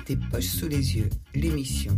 Des poches sous les yeux, l'émission.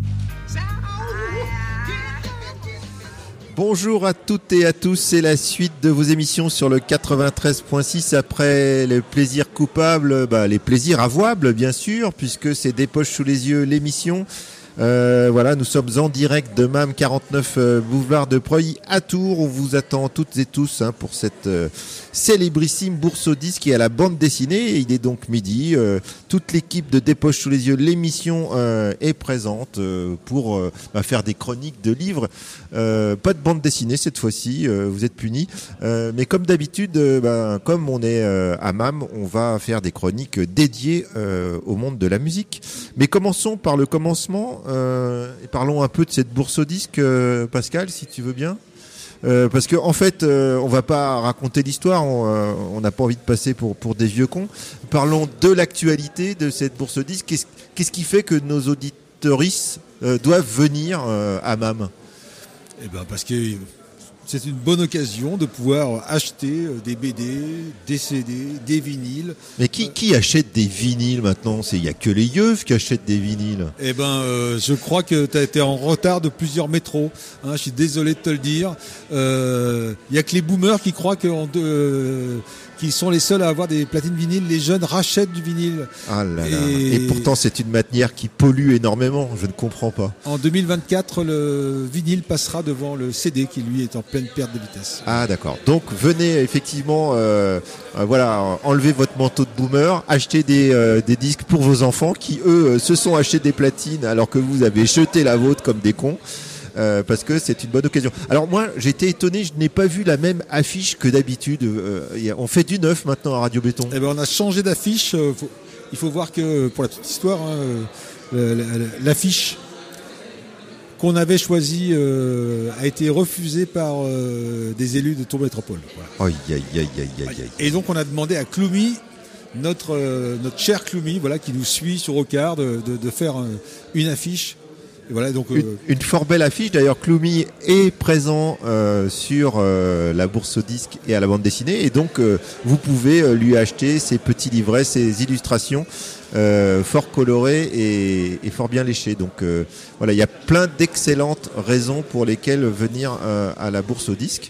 Bonjour à toutes et à tous, c'est la suite de vos émissions sur le 93.6 après les plaisirs coupables, les plaisirs avouables bien sûr, puisque c'est Des poches sous les yeux l'émission. Voilà, nous sommes en direct de MAM 49 boulevard de Preuilly à Tours. On vous attend toutes et tous pour cette célébrissime bourse aux disques et à la bande dessinée. Et il est donc midi. Toute l'équipe de Des poches sous les yeux, l'émission est présente pour faire des chroniques de livres. Pas de bande dessinée cette fois-ci, vous êtes punis. Mais comme d'habitude, comme on est à MAM, on va faire des chroniques dédiées au monde de la musique. Mais commençons par le commencement. Et parlons un peu de cette bourse aux disques, Pascal, si tu veux bien. Parce que en fait, on va pas raconter l'histoire, on n'a pas envie de passer pour des vieux cons. Parlons de l'actualité de cette bourse aux disques. Qu'est-ce qui fait que nos auditeuristes doivent venir à MAM ? Eh ben parce que c'est une bonne occasion de pouvoir acheter des BD, des CD, des vinyles. Mais qui achète des vinyles maintenant ? Il n'y a que les yeux qui achètent des vinyles. Eh ben, je crois que tu as été en retard de plusieurs métros. Je suis désolé de te le dire. Il n'y a que les boomers qui croient qu'ils sont les seuls à avoir des platines vinyles. Les jeunes rachètent du vinyle. Ah là là. Et pourtant, c'est une matière qui pollue énormément. Je ne comprends pas. En 2024, le vinyle passera devant le CD qui, lui, est en pleine perte de vitesse. Ah d'accord. Donc venez effectivement, enlever votre manteau de boomer, acheter des disques pour vos enfants qui eux se sont achetés des platines alors que vous avez jeté la vôtre comme des cons. Parce que c'est une bonne occasion. Alors moi, j'ai été étonné, je n'ai pas vu la même affiche que d'habitude. On fait du neuf maintenant à Radio Béton. Eh ben, on a changé d'affiche. Il faut voir que, pour la petite histoire, l'affiche qu'on avait choisie a été refusée par des élus de Tours Métropole. Voilà. Et donc on a demandé à Cloumy, notre cher Cloumy, qui nous suit sur Ocard, de faire une affiche. Et voilà, donc, une fort belle affiche. D'ailleurs, Cloumy est présent sur la bourse aux disques et à la bande dessinée. Et donc, vous pouvez lui acheter ses petits livrets, ses illustrations fort colorées et fort bien léchées. Donc, il y a plein d'excellentes raisons pour lesquelles venir à la bourse aux disques.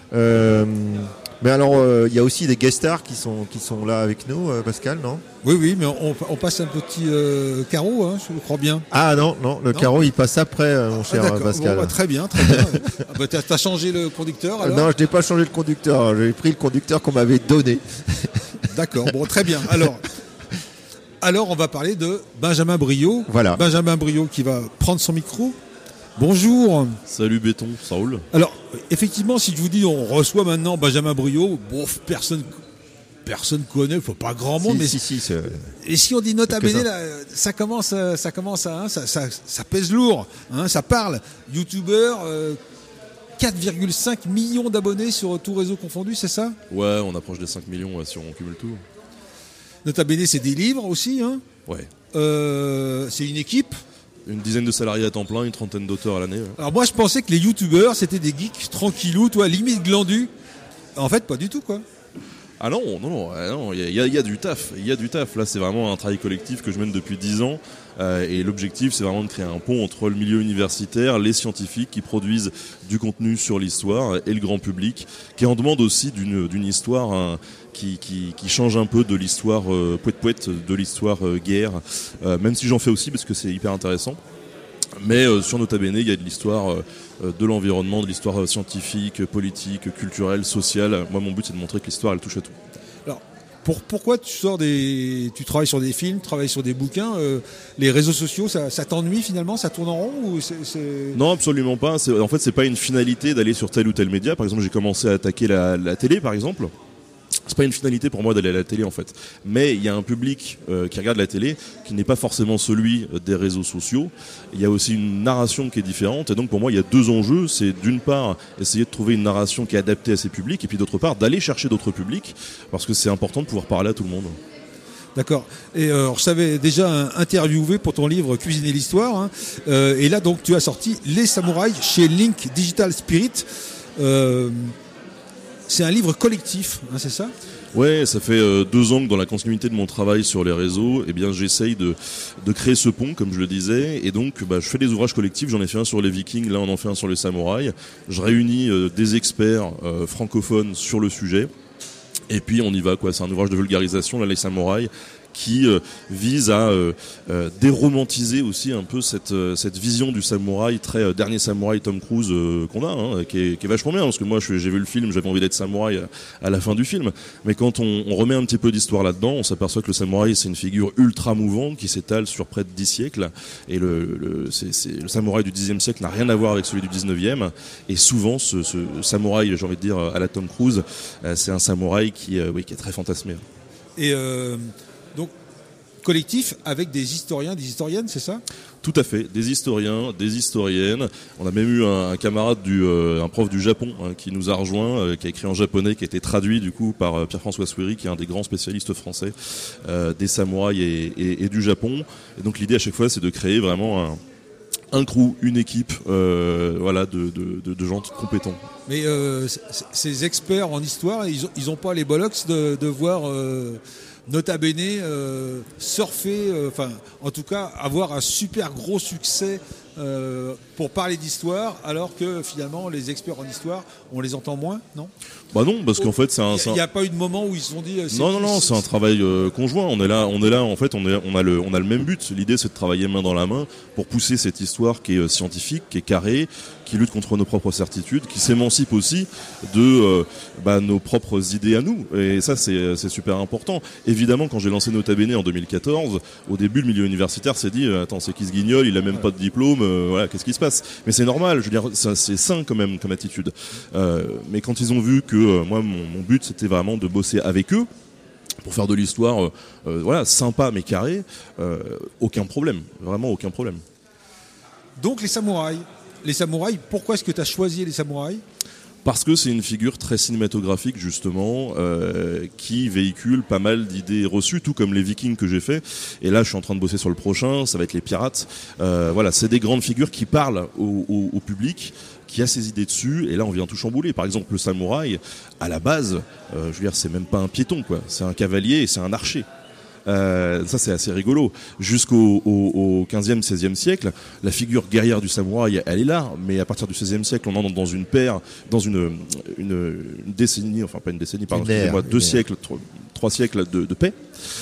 Mais alors, il y a aussi des guest stars qui sont là avec nous, Pascal, non ? Oui, mais on passe un petit carreau, je crois bien. Ah non, le carreau, il passe après, mon cher Pascal. Bon, très bien. T'as changé le conducteur, alors ? Non, je n'ai pas changé le conducteur. J'ai pris le conducteur qu'on m'avait donné. D'accord, bon, très bien. Alors, on va parler de Benjamin Briot. Voilà. Benjamin Briot qui va prendre son micro. Bonjour. Salut Béton, ça roule ? Alors, effectivement, si je vous dis on reçoit maintenant Benjamin Briot, personne connaît, il faut pas grand monde, et si on dit Nota Bene, là, ça commence à, ça pèse lourd, ça parle. YouTuber, 4,5 millions d'abonnés sur tout réseau confondu, c'est ça ? Ouais, on approche des 5 millions si on cumule tout. Nota Bene, c'est des livres aussi, Ouais. C'est une équipe. Une dizaine de salariés à temps plein, une trentaine d'auteurs à l'année. Ouais. Alors moi je pensais que les youtubeurs c'était des geeks tranquillous, limite glandus. En fait pas du tout quoi. Ah non, il y a du taf. Il y a du taf. Là c'est vraiment un travail collectif que je mène depuis 10 ans. Et l'objectif c'est vraiment de créer un pont entre le milieu universitaire, les scientifiques qui produisent du contenu sur l'histoire et le grand public qui en demande aussi d'une histoire qui change un peu de l'histoire poète, de l'histoire guerre, même si j'en fais aussi parce que c'est hyper intéressant. Mais sur Nota Bene, il y a de l'histoire de l'environnement, de l'histoire scientifique, politique, culturelle, sociale. Moi, mon but, c'est de montrer que l'histoire, elle touche à tout. Alors, pourquoi tu travailles sur des films, tu travailles sur des bouquins, les réseaux sociaux, ça t'ennuie finalement, ça tourne en rond ou c'est... Non, absolument pas. En fait, c'est pas une finalité d'aller sur tel ou tel média. Par exemple, j'ai commencé à attaquer la télé, par exemple. C'est pas une finalité pour moi d'aller à la télé en fait, mais il y a un public qui regarde la télé qui n'est pas forcément celui des réseaux sociaux. Il y a aussi une narration qui est différente et donc pour moi il y a deux enjeux, c'est d'une part essayer de trouver une narration qui est adaptée à ces publics et puis d'autre part d'aller chercher d'autres publics parce que c'est important de pouvoir parler à tout le monde. D'accord. Et je t'avais déjà interviewé pour ton livre Cuisiner l'histoire et là donc tu as sorti Les Samouraïs chez Link Digital Spirit. c'est un livre collectif, hein, c'est ça ? Ouais, ça fait 2 ans que dans la continuité de mon travail sur les réseaux, eh bien j'essaye de créer ce pont, comme je le disais, et donc je fais des ouvrages collectifs. J'en ai fait un sur les Vikings, là on en fait un sur les samouraïs. Je réunis des experts francophones sur le sujet, et puis on y va quoi. C'est un ouvrage de vulgarisation, là les samouraïs, qui vise à déromantiser aussi un peu cette vision du samouraï très dernier samouraï Tom Cruise qu'on a, hein, qui est vachement bien, parce que moi j'ai vu le film, j'avais envie d'être samouraï à la fin du film, mais quand on remet un petit peu d'histoire là-dedans, on s'aperçoit que le samouraï c'est une figure ultra mouvante qui s'étale sur près de 10 siècles, et le samouraï du 10e siècle n'a rien à voir avec celui du 19e, et souvent ce samouraï, j'ai envie de dire à la Tom Cruise, c'est un samouraï qui est très fantasmé. Et donc, collectif avec des historiens, des historiennes, c'est ça ? Tout à fait, des historiens, des historiennes. On a même eu un camarade un prof du Japon qui nous a rejoint, qui a écrit en japonais, qui a été traduit du coup par Pierre-François Souiri, qui est un des grands spécialistes français des samouraïs et du Japon. Et donc l'idée à chaque fois, c'est de créer vraiment un crew, une équipe, de gens compétents. Mais ces experts en histoire, ils ont pas les bollocks de voir Nota Bene surfer, en tout cas avoir un super gros succès pour parler d'histoire, alors que finalement les experts en histoire, on les entend moins, non ? Bah non, parce qu'en fait c'est un. Il n'y a pas eu de moment où ils se sont dit. Non, c'est un travail conjoint. On est là. En fait, on a le même but. L'idée, c'est de travailler main dans la main pour pousser cette histoire qui est scientifique, qui est carrée, qui lutte contre nos propres certitudes, qui s'émancipe aussi de nos propres idées à nous. Et ça, c'est super important. Évidemment, quand j'ai lancé Nota Bene en 2014, au début, le milieu universitaire s'est dit attends, c'est qui ce guignol ? Il a même pas de diplôme. Qu'est-ce qui se passe ? Mais c'est normal. Je veux dire, c'est sain quand même comme attitude. Mais quand ils ont vu que moi, mon but, c'était vraiment de bosser avec eux pour faire de l'histoire, sympa mais carré, aucun problème, vraiment aucun problème. Donc les samouraïs, pourquoi est-ce que tu as choisi les samouraïs ? Parce que c'est une figure très cinématographique justement, qui véhicule pas mal d'idées reçues, tout comme les Vikings que j'ai fait. Et là, je suis en train de bosser sur le prochain, ça va être les pirates. C'est des grandes figures qui parlent au public, qui a ses idées dessus, et là on vient tout chambouler. Par exemple, le samouraï, à la base, c'est même pas un piéton, quoi. C'est un cavalier et c'est un archer. Ça c'est assez rigolo. Jusqu'au 15e, 16e siècle, la figure guerrière du samouraï, elle est là, mais à partir du 16e siècle, on entre dans une décennie, enfin pas une décennie, pardon, excusez-moi, 2 siècles, 3 siècles de paix.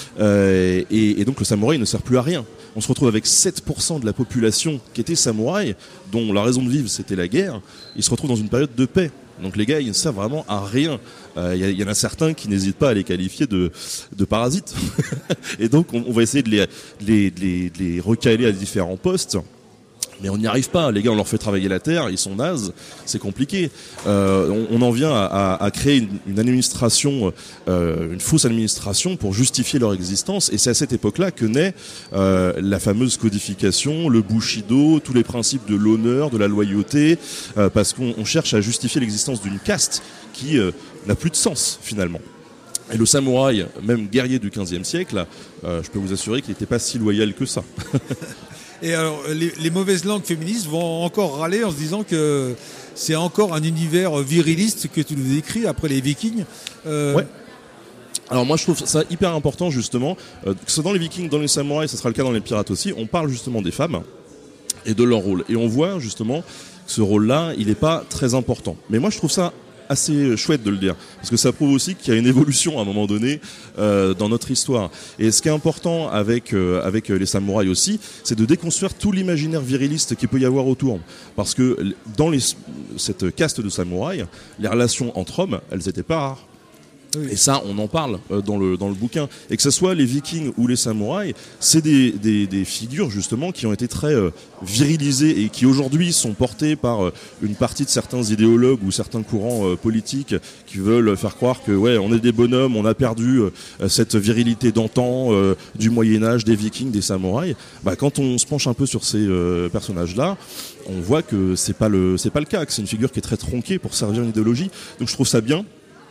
Et donc le samouraï ne sert plus à rien. On se retrouve avec 7% de la population qui était samouraï, dont la raison de vivre c'était la guerre. Ils se retrouvent dans une période de paix. Donc les gars, ils ne servent vraiment à rien. Y en a certains qui n'hésitent pas à les qualifier de parasites. Et donc on va essayer de les recaler à différents postes. Mais on n'y arrive pas. Les gars, on leur fait travailler la terre, ils sont nazes, c'est compliqué. On en vient à créer une administration, une fausse administration pour justifier leur existence. Et c'est à cette époque-là que naît la fameuse codification, le Bushido, tous les principes de l'honneur, de la loyauté, parce qu'on cherche à justifier l'existence d'une caste qui n'a plus de sens finalement. Et le samouraï, même guerrier du 15e siècle, je peux vous assurer qu'il n'était pas si loyal que ça. Et alors, les mauvaises langues féministes vont encore râler en se disant que c'est encore un univers viriliste que tu nous décris après les Vikings. Ouais. Alors moi je trouve ça hyper important justement, que ce soit dans les Vikings, dans les samouraïs, ça sera le cas dans les pirates aussi, on parle justement des femmes et de leur rôle. Et on voit justement que ce rôle-là, il n'est pas très important. Mais moi je trouve ça assez chouette de le dire, parce que ça prouve aussi qu'il y a une évolution à un moment donné dans notre histoire. Et ce qui est important avec les samouraïs aussi, c'est de déconstruire tout l'imaginaire viriliste qu'il peut y avoir autour. Parce que dans cette caste de samouraïs, les relations entre hommes, elles n'étaient pas rares. Oui. Et ça, on en parle dans le bouquin. Et que ce soit les Vikings ou les samouraïs, c'est des figures justement qui ont été très virilisées et qui aujourd'hui sont portées par une partie de certains idéologues ou certains courants politiques qui veulent faire croire que on est des bonhommes, on a perdu cette virilité d'antan, du Moyen-Âge, des Vikings, des samouraïs. Quand on se penche un peu sur ces personnages-là, on voit que c'est pas le cas, que c'est une figure qui est très tronquée pour servir une idéologie. Donc je trouve ça bien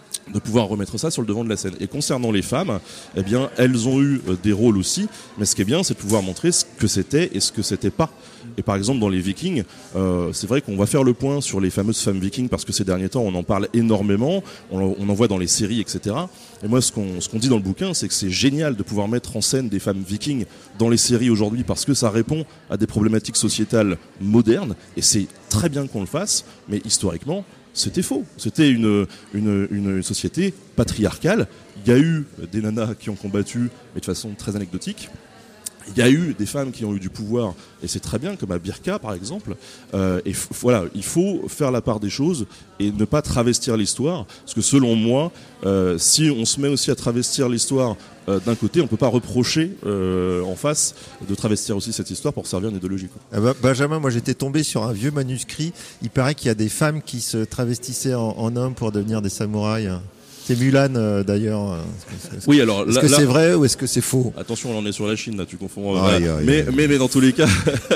de pouvoir remettre ça sur le devant de la scène. Et concernant les femmes, eh bien, elles ont eu des rôles aussi, mais ce qui est bien, c'est de pouvoir montrer ce que c'était et ce que c'était pas. Et par exemple, dans les Vikings, c'est vrai qu'on va faire le point sur les fameuses femmes Vikings, parce que ces derniers temps, on en parle énormément, on en voit dans les séries, etc. Et moi, ce qu'on dit dans le bouquin, c'est que c'est génial de pouvoir mettre en scène des femmes Vikings dans les séries aujourd'hui, parce que ça répond à des problématiques sociétales modernes, et c'est très bien qu'on le fasse, mais historiquement, c'était faux. C'était une société patriarcale. Il y a eu des nanas qui ont combattu, mais de façon très anecdotique. Il y a eu des femmes qui ont eu du pouvoir, et c'est très bien, comme à Birka par exemple. Et voilà, il faut faire la part des choses et ne pas travestir l'histoire, parce que selon moi, si on se met aussi à travestir l'histoire d'un côté, on ne peut pas reprocher en face de travestir aussi cette histoire pour servir une idéologie. Benjamin, moi j'étais tombé sur un vieux manuscrit. Il paraît qu'il y a des femmes qui se travestissaient en hommes pour devenir des samouraïs. C'est Mulan d'ailleurs. Oui, alors est-ce que c'est vrai ou est-ce que c'est faux? Attention, on en est sur la Chine là, tu confonds. Mais dans tous les cas,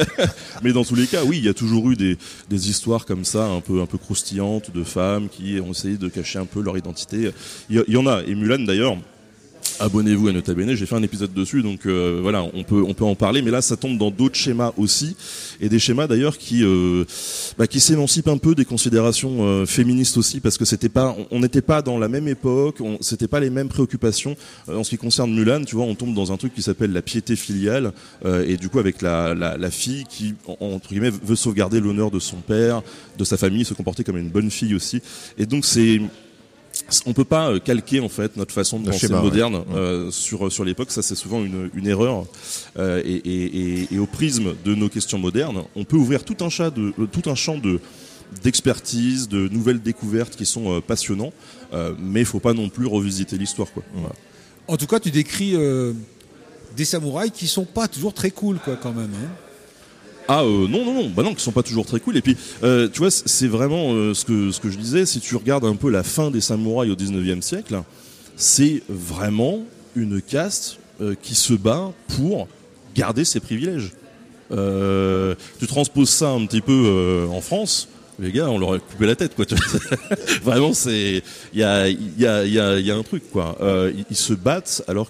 oui, il y a toujours eu des histoires comme ça, un peu croustillantes de femmes qui ont essayé de cacher un peu leur identité. Il y en a. Et Mulan d'ailleurs. Abonnez-vous à Nota Bene, j'ai fait un épisode dessus, donc voilà, on peut en parler, mais là ça tombe dans d'autres schémas aussi, et des schémas d'ailleurs qui s'émancipent un peu des considérations féministes aussi, parce que on n'était pas dans la même époque, c'était pas les mêmes préoccupations. En ce qui concerne Mulan, tu vois, on tombe dans un truc qui s'appelle la piété filiale, et du coup avec la fille qui entre guillemets veut sauvegarder l'honneur de son père, de sa famille, se comporter comme une bonne fille aussi, et donc on peut pas calquer en fait notre façon de penser moderne sur l'époque. Ça c'est souvent une erreur. Et au prisme de nos questions modernes, on peut ouvrir tout un champ d'expertise, de nouvelles découvertes qui sont passionnants. Mais il faut pas non plus revisiter l'histoire, quoi. Voilà. En tout cas, tu décris des samouraïs qui sont pas toujours très cool, quoi, quand même. Hein. Non, qui sont pas toujours très cool. Et puis, tu vois, c'est vraiment ce que je disais. Si tu regardes un peu la fin des samouraïs au 19e siècle, c'est vraiment une caste qui se bat pour garder ses privilèges. Tu transposes ça un petit peu en France, les gars, on leur aurait coupé la tête, quoi. Vraiment, il y a un truc, quoi. Ils se battent alors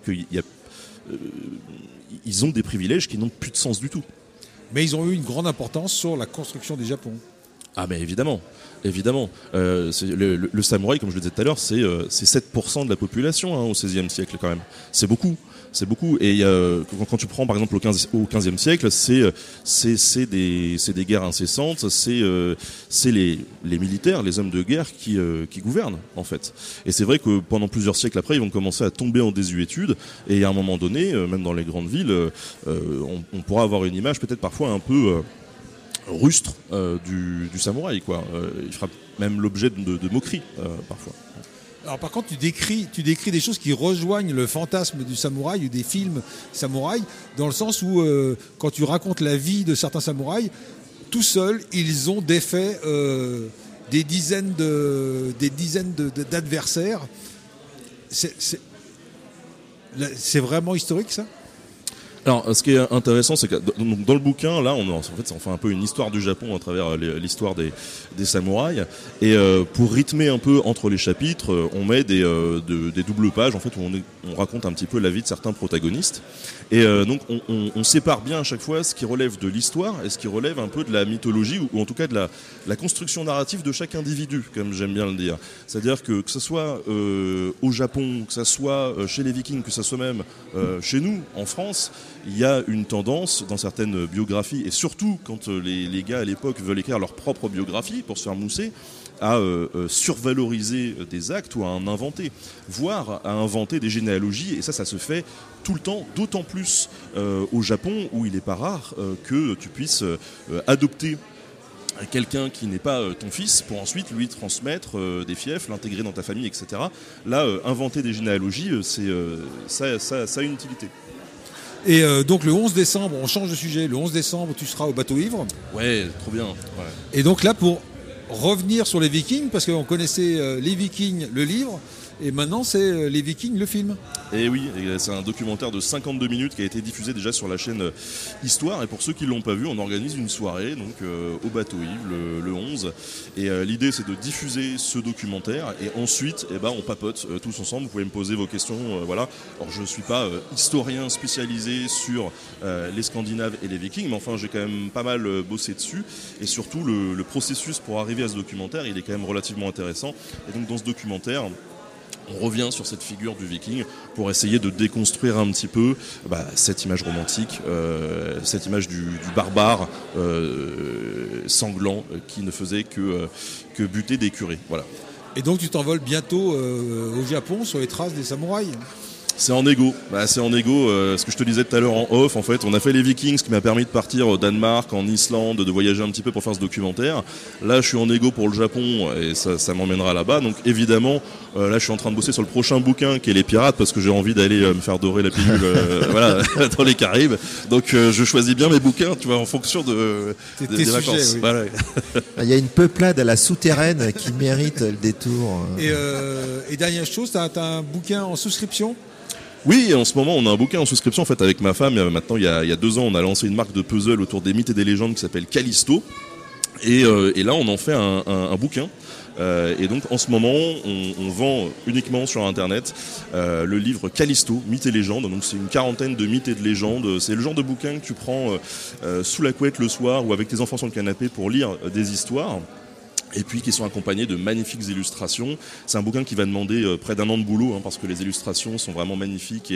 ils ont des privilèges qui n'ont plus de sens du tout. Mais ils ont eu une grande importance sur la construction des Japon. Ah mais évidemment. Le samouraï, comme je le disais tout à l'heure, c'est 7% de la population au XVIe siècle quand même. C'est beaucoup. Et quand tu prends par exemple au XVe siècle, c'est des guerres incessantes, c'est les militaires, les hommes de guerre qui gouvernent en fait. Et c'est vrai que pendant plusieurs siècles après, ils vont commencer à tomber en désuétude. Et à un moment donné, même dans les grandes villes, on pourra avoir une image peut-être parfois un peu rustre du samouraï, quoi. Il fera même l'objet de moqueries parfois. Alors par contre, tu décris des choses qui rejoignent le fantasme du samouraï ou des films samouraïs, dans le sens où quand tu racontes la vie de certains samouraïs, tout seuls, ils ont défait des dizaines d'adversaires. C'est vraiment historique, ça ? Alors, ce qui est intéressant, c'est que dans le bouquin, là, on fait un peu une histoire du Japon à travers l'histoire des samouraïs. Et pour rythmer un peu entre les chapitres, on met des doubles pages, en fait, où on raconte un petit peu la vie de certains protagonistes. Et donc, on sépare bien à chaque fois ce qui relève de l'histoire et ce qui relève un peu de la mythologie, ou en tout cas de la construction narrative de chaque individu, comme j'aime bien le dire. C'est-à-dire que ce soit au Japon, que ce soit chez les Vikings, que ce soit même chez nous, en France, il y a une tendance dans certaines biographies, et surtout quand les gars à l'époque veulent écrire leur propre biographie pour se faire mousser, à survaloriser des actes ou à en inventer, voire à inventer des généalogies, et ça se fait tout le temps, d'autant plus au Japon, où il n'est pas rare que tu puisses adopter quelqu'un qui n'est pas ton fils pour ensuite lui transmettre des fiefs, l'intégrer dans ta famille, etc. Là, inventer des généalogies, ça a une utilité. Et donc le 11 décembre, on change de sujet, le 11 décembre tu seras au Bateau Ivre. Ouais, trop bien. Ouais. Et donc là pour revenir sur les Vikings, parce qu'on connaissait les Vikings, le livre, Et maintenant, c'est les Vikings, le film. Et oui, c'est un documentaire de 52 minutes qui a été diffusé déjà sur la chaîne Histoire. Et pour ceux qui ne l'ont pas vu, on organise une soirée donc au Bateau Yves le 11. Et l'idée, c'est de diffuser ce documentaire. Et ensuite, on papote tous ensemble. Vous pouvez me poser vos questions. Voilà. Alors, je ne suis pas historien spécialisé sur les Scandinaves et les Vikings, mais enfin, j'ai quand même pas mal bossé dessus. Et surtout, le processus pour arriver à ce documentaire, il est quand même relativement intéressant. Et donc, dans ce documentaire, on revient sur cette figure du viking pour essayer de déconstruire un petit peu cette image romantique, cette image du barbare sanglant qui ne faisait que buter des curés. Voilà. Et donc tu t'envoles bientôt au Japon sur les traces des samouraïs. C'est en égo. Ce que je te disais tout à l'heure en off, en fait, on a fait les Vikings, ce qui m'a permis de partir au Danemark, en Islande, de voyager un petit peu pour faire ce documentaire. Là, je suis en égo pour le Japon et ça m'emmènera là-bas. Donc, évidemment, là, je suis en train de bosser sur le prochain bouquin qui est Les Pirates parce que j'ai envie d'aller me faire dorer la pilule, dans les Caraïbes. Donc, je choisis bien mes bouquins, tu vois, en fonction des vacances. Oui. Voilà. Il y a une peuplade à la souterraine qui mérite le détour. Et dernière chose, t'as un bouquin en souscription? Oui, en ce moment, on a un bouquin en souscription en fait avec ma femme. Maintenant, il y a 2 ans, on a lancé une marque de puzzle autour des mythes et des légendes qui s'appelle Callisto. Et là, on en fait un bouquin. Et donc, en ce moment, on vend uniquement sur Internet le livre Callisto, mythes et légendes. Donc, c'est une 40aine de mythes et de légendes. C'est le genre de bouquin que tu prends sous la couette le soir ou avec tes enfants sur le canapé pour lire des histoires. Et puis qui sont accompagnés de magnifiques illustrations. C'est un bouquin qui va demander près d'1 an de boulot, parce que les illustrations sont vraiment magnifiques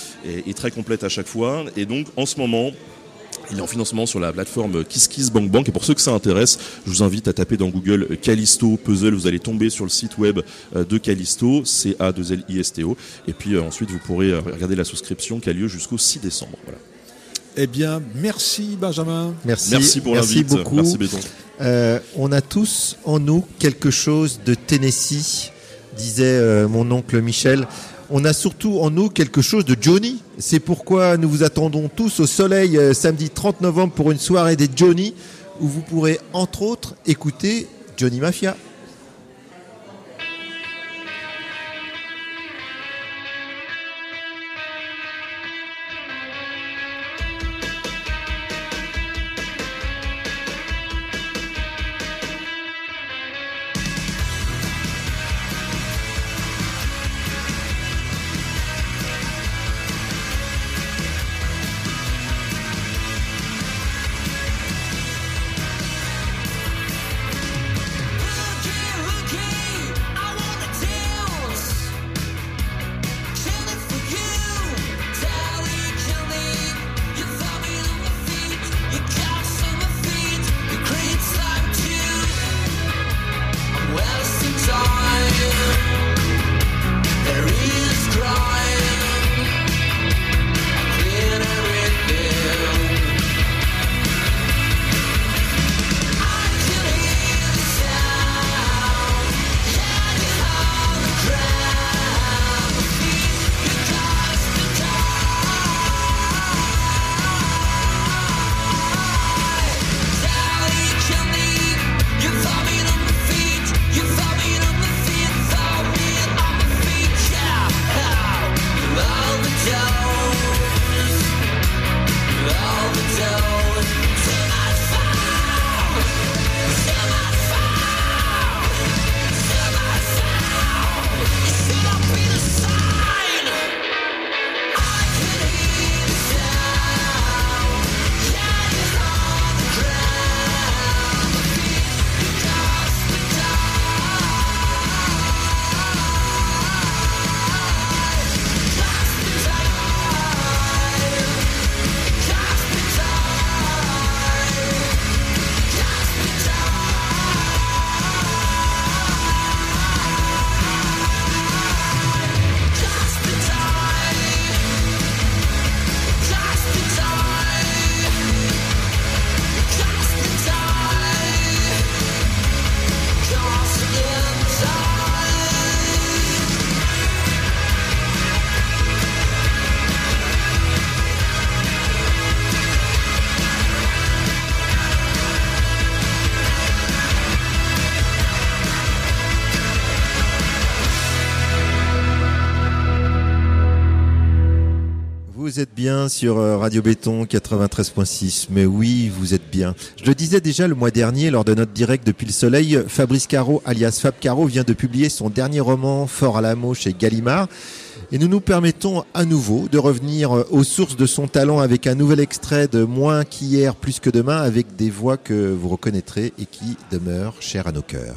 et très complètes à chaque fois. Et donc, en ce moment, il est en financement sur la plateforme KissKissBankBank. Et pour ceux que ça intéresse, je vous invite à taper dans Google Callisto Puzzle. Vous allez tomber sur le site web de Callisto, CA2LISTO. Et puis ensuite, vous pourrez regarder la souscription qui a lieu jusqu'au 6 décembre. Voilà. Eh bien, merci Benjamin. Merci pour l'invite. Merci beaucoup. Merci Béton. On a tous en nous quelque chose de Tennessee, disait mon oncle Michel. On a surtout en nous quelque chose de Johnny. C'est pourquoi nous vous attendons tous au Soleil samedi 30 novembre pour une soirée des Johnny où vous pourrez entre autres écouter Johnny Mafia. Johnny vous êtes bien sur Radio Béton 93.6. Mais oui, vous êtes bien. Je le disais déjà le mois dernier lors de notre direct depuis le soleil, Fabrice Caro, alias Fab Caro, vient de publier son dernier roman Fort à l'amour chez Gallimard. Et nous nous permettons à nouveau de revenir aux sources de son talent avec un nouvel extrait de Moins qu'hier, plus que demain, avec des voix que vous reconnaîtrez et qui demeurent chères à nos cœurs.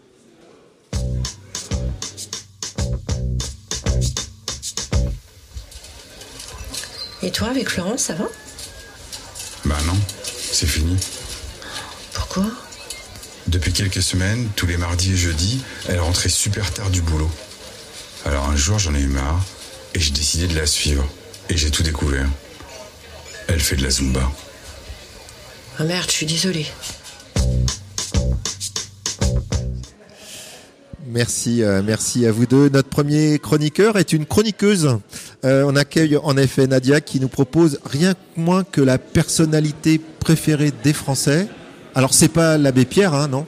Et toi, avec Florence, ça va ? Bah non, c'est fini. Pourquoi ? Depuis quelques semaines, tous les mardis et jeudis, elle rentrait super tard du boulot. Alors un jour, j'en ai eu marre et j'ai décidé de la suivre. Et j'ai tout découvert. Elle fait de la Zumba. Ah merde, je suis désolée. Merci à vous deux. Notre premier chroniqueur est une chroniqueuse. On accueille en effet Nadia qui nous propose rien moins que la personnalité préférée des Français. Alors c'est pas l'abbé Pierre, hein, non ?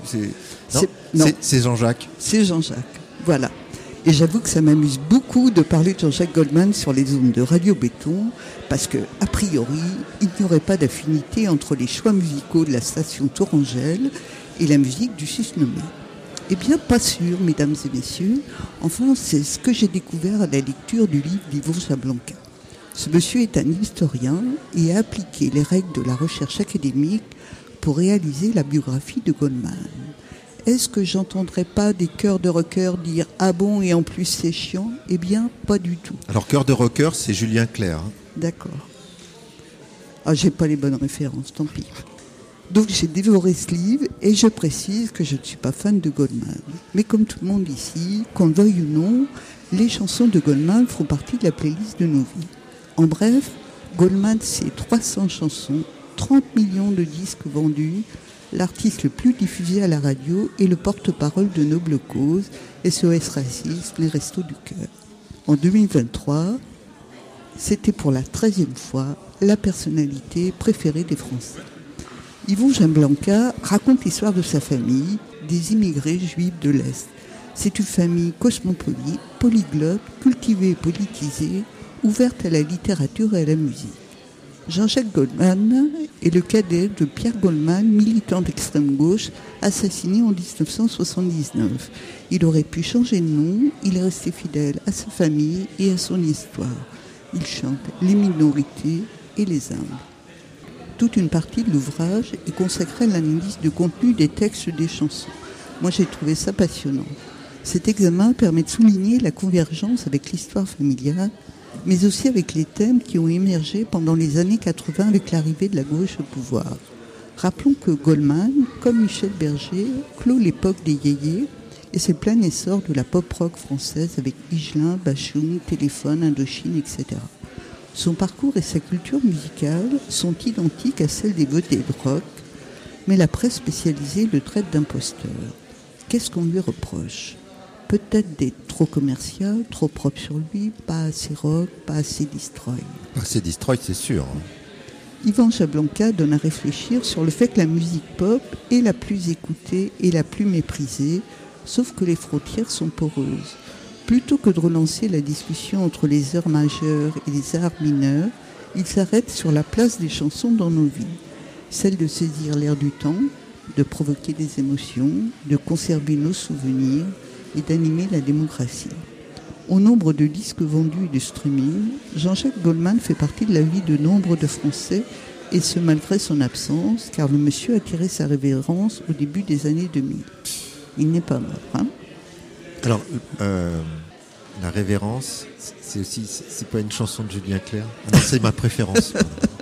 C'est Jean-Jacques. C'est Jean-Jacques, voilà. Et j'avoue que ça m'amuse beaucoup de parler de Jean-Jacques Goldman sur les ondes de Radio Béton, parce que, a priori, il n'y aurait pas d'affinité entre les choix musicaux de la station Tourangelle et la musique du susnommé. Eh bien, pas sûr, mesdames et messieurs. Enfin, c'est ce que j'ai découvert à la lecture du livre d'Yvon Jablanca. Ce monsieur est un historien et a appliqué les règles de la recherche académique pour réaliser la biographie de Goldman. Est-ce que j'entendrai pas des chœurs de rockers dire « Ah bon, et en plus c'est chiant ?» Eh bien, pas du tout. Alors, chœur de rocker, c'est Julien Clerc. Hein. D'accord. Ah, j'ai pas les bonnes références, tant pis. Donc j'ai dévoré ce livre et je précise que je ne suis pas fan de Goldman. Mais comme tout le monde ici, qu'on le veuille ou non, les chansons de Goldman font partie de la playlist de nos vies. En bref, Goldman, c'est 300 chansons, 30 millions de disques vendus, l'artiste le plus diffusé à la radio et le porte-parole de nobles causes, SOS Racisme, les Restos du Cœur. En 2023, c'était pour la 13e fois la personnalité préférée des Français. Yvon Jablanca raconte l'histoire de sa famille, des immigrés juifs de l'Est. C'est une famille cosmopolite, polyglotte, cultivée et politisée, ouverte à la littérature et à la musique. Jean-Jacques Goldman est le cadet de Pierre Goldman, militant d'extrême gauche, assassiné en 1979. Il aurait pu changer de nom, il est resté fidèle à sa famille et à son histoire. Il chante les minorités et les âmes. Toute une partie de l'ouvrage est consacrée à l'analyse de contenu des textes des chansons. Moi, j'ai trouvé ça passionnant. Cet examen permet de souligner la convergence avec l'histoire familiale, mais aussi avec les thèmes qui ont émergé pendant les années 80 avec l'arrivée de la gauche au pouvoir. Rappelons que Goldman, comme Michel Berger, clôt l'époque des yéyés et c'est le plein essor de la pop-rock française avec Higelin, Bachung, Téléphone, Indochine, etc. Son parcours et sa culture musicale sont identiques à celles des vedets de rock, mais la presse spécialisée le traite d'imposteur. Qu'est-ce qu'on lui reproche ? Peut-être d'être trop commercial, trop propre sur lui, pas assez rock, pas assez destroy. Pas assez destroy, c'est sûr. Yvon Jablanca donne à réfléchir sur le fait que la musique pop est la plus écoutée et la plus méprisée, sauf que les frontières sont poreuses. Plutôt que de relancer la discussion entre les heures majeures et les arts mineurs, il s'arrête sur la place des chansons dans nos vies. Celle de saisir l'air du temps, de provoquer des émotions, de conserver nos souvenirs et d'animer la démocratie. Au nombre de disques vendus et de streaming, Jean-Jacques Goldman fait partie de la vie de nombre de Français, et ce malgré son absence, car le monsieur a tiré sa révérence au début des années 2000. Il n'est pas mort, hein ? Alors, la révérence, c'est pas une chanson de Julien Clerc. Ah non, c'est ma préférence.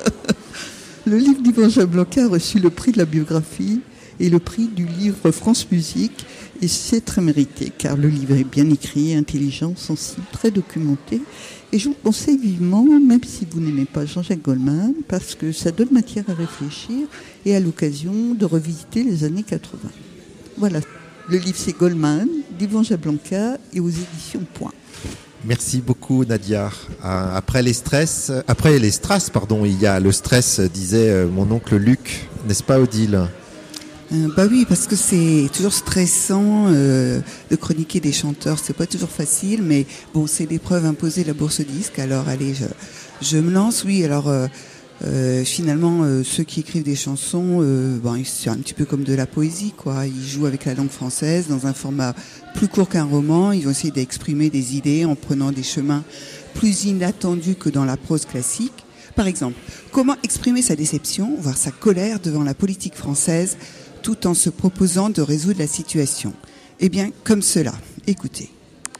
Le livre d'Yvon Jablanca a reçu le prix de la biographie et le prix du livre France Musique, et c'est très mérité, car le livre est bien écrit, intelligent, sensible, très documenté, et je vous le conseille vivement, même si vous n'aimez pas Jean-Jacques Goldman, parce que ça donne matière à réfléchir, et à l'occasion de revisiter les années 80. Voilà, le livre c'est Goldman, d'Yvon Jablanca, et aux éditions Point. Merci beaucoup Nadia. Après les Strass, il y a le stress, disait mon oncle Luc, n'est-ce pas Odile ? Bah oui, parce que c'est toujours stressant de chroniquer des chanteurs. C'est pas toujours facile, mais bon, c'est l'épreuve imposée de la Bourse Disque. Alors allez, je me lance. Oui, alors finalement, ceux qui écrivent des chansons, c'est un petit peu comme de la poésie, quoi. Ils jouent avec la langue française dans un format plus court qu'un roman. Ils vont essayer d'exprimer des idées en prenant des chemins plus inattendus que dans la prose classique. Par exemple, comment exprimer sa déception, voire sa colère devant la politique française, tout en se proposant de résoudre la situation? Eh bien, comme cela. Écoutez.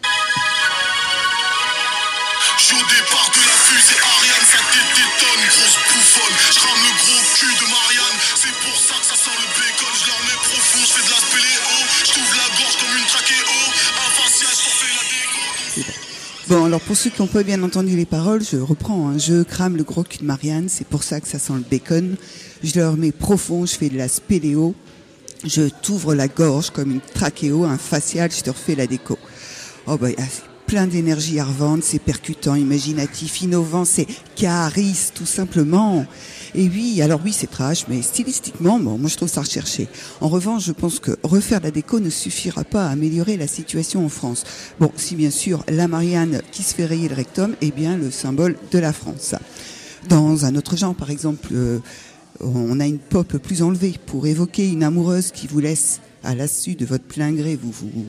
Je suis au départ de la fusée Ariane, ça détonne, grosse bouffonne. Je rame le gros cul de Marianne, c'est pour ça que ça sent le bacon. Je leur mets profond, je fais de la spéléo. Je t'ouvre la gorge comme une trachéo. Un facial, je t'en fais la déco. Bon, alors pour ceux qui n'ont pas bien entendu les paroles, je reprends. Je crame le gros cul de Marianne, c'est pour ça que ça sent le bacon. Je leur mets profond, je fais de la spéléo. Je t'ouvre la gorge comme une trachéo, un facial, je te refais la déco. Oh bah, c'est plein d'énergie à revendre, c'est percutant, imaginatif, innovant, c'est cariste, tout simplement. Et oui, alors oui, c'est trash, mais stylistiquement, bon, moi je trouve ça recherché. En revanche, je pense que refaire la déco ne suffira pas à améliorer la situation en France. Bon, si bien sûr, la Marianne qui se fait rayer le rectum est bien le symbole de la France. Dans un autre genre, par exemple, on a une pop plus enlevée pour évoquer une amoureuse qui vous laisse à l'insu de votre plein gré,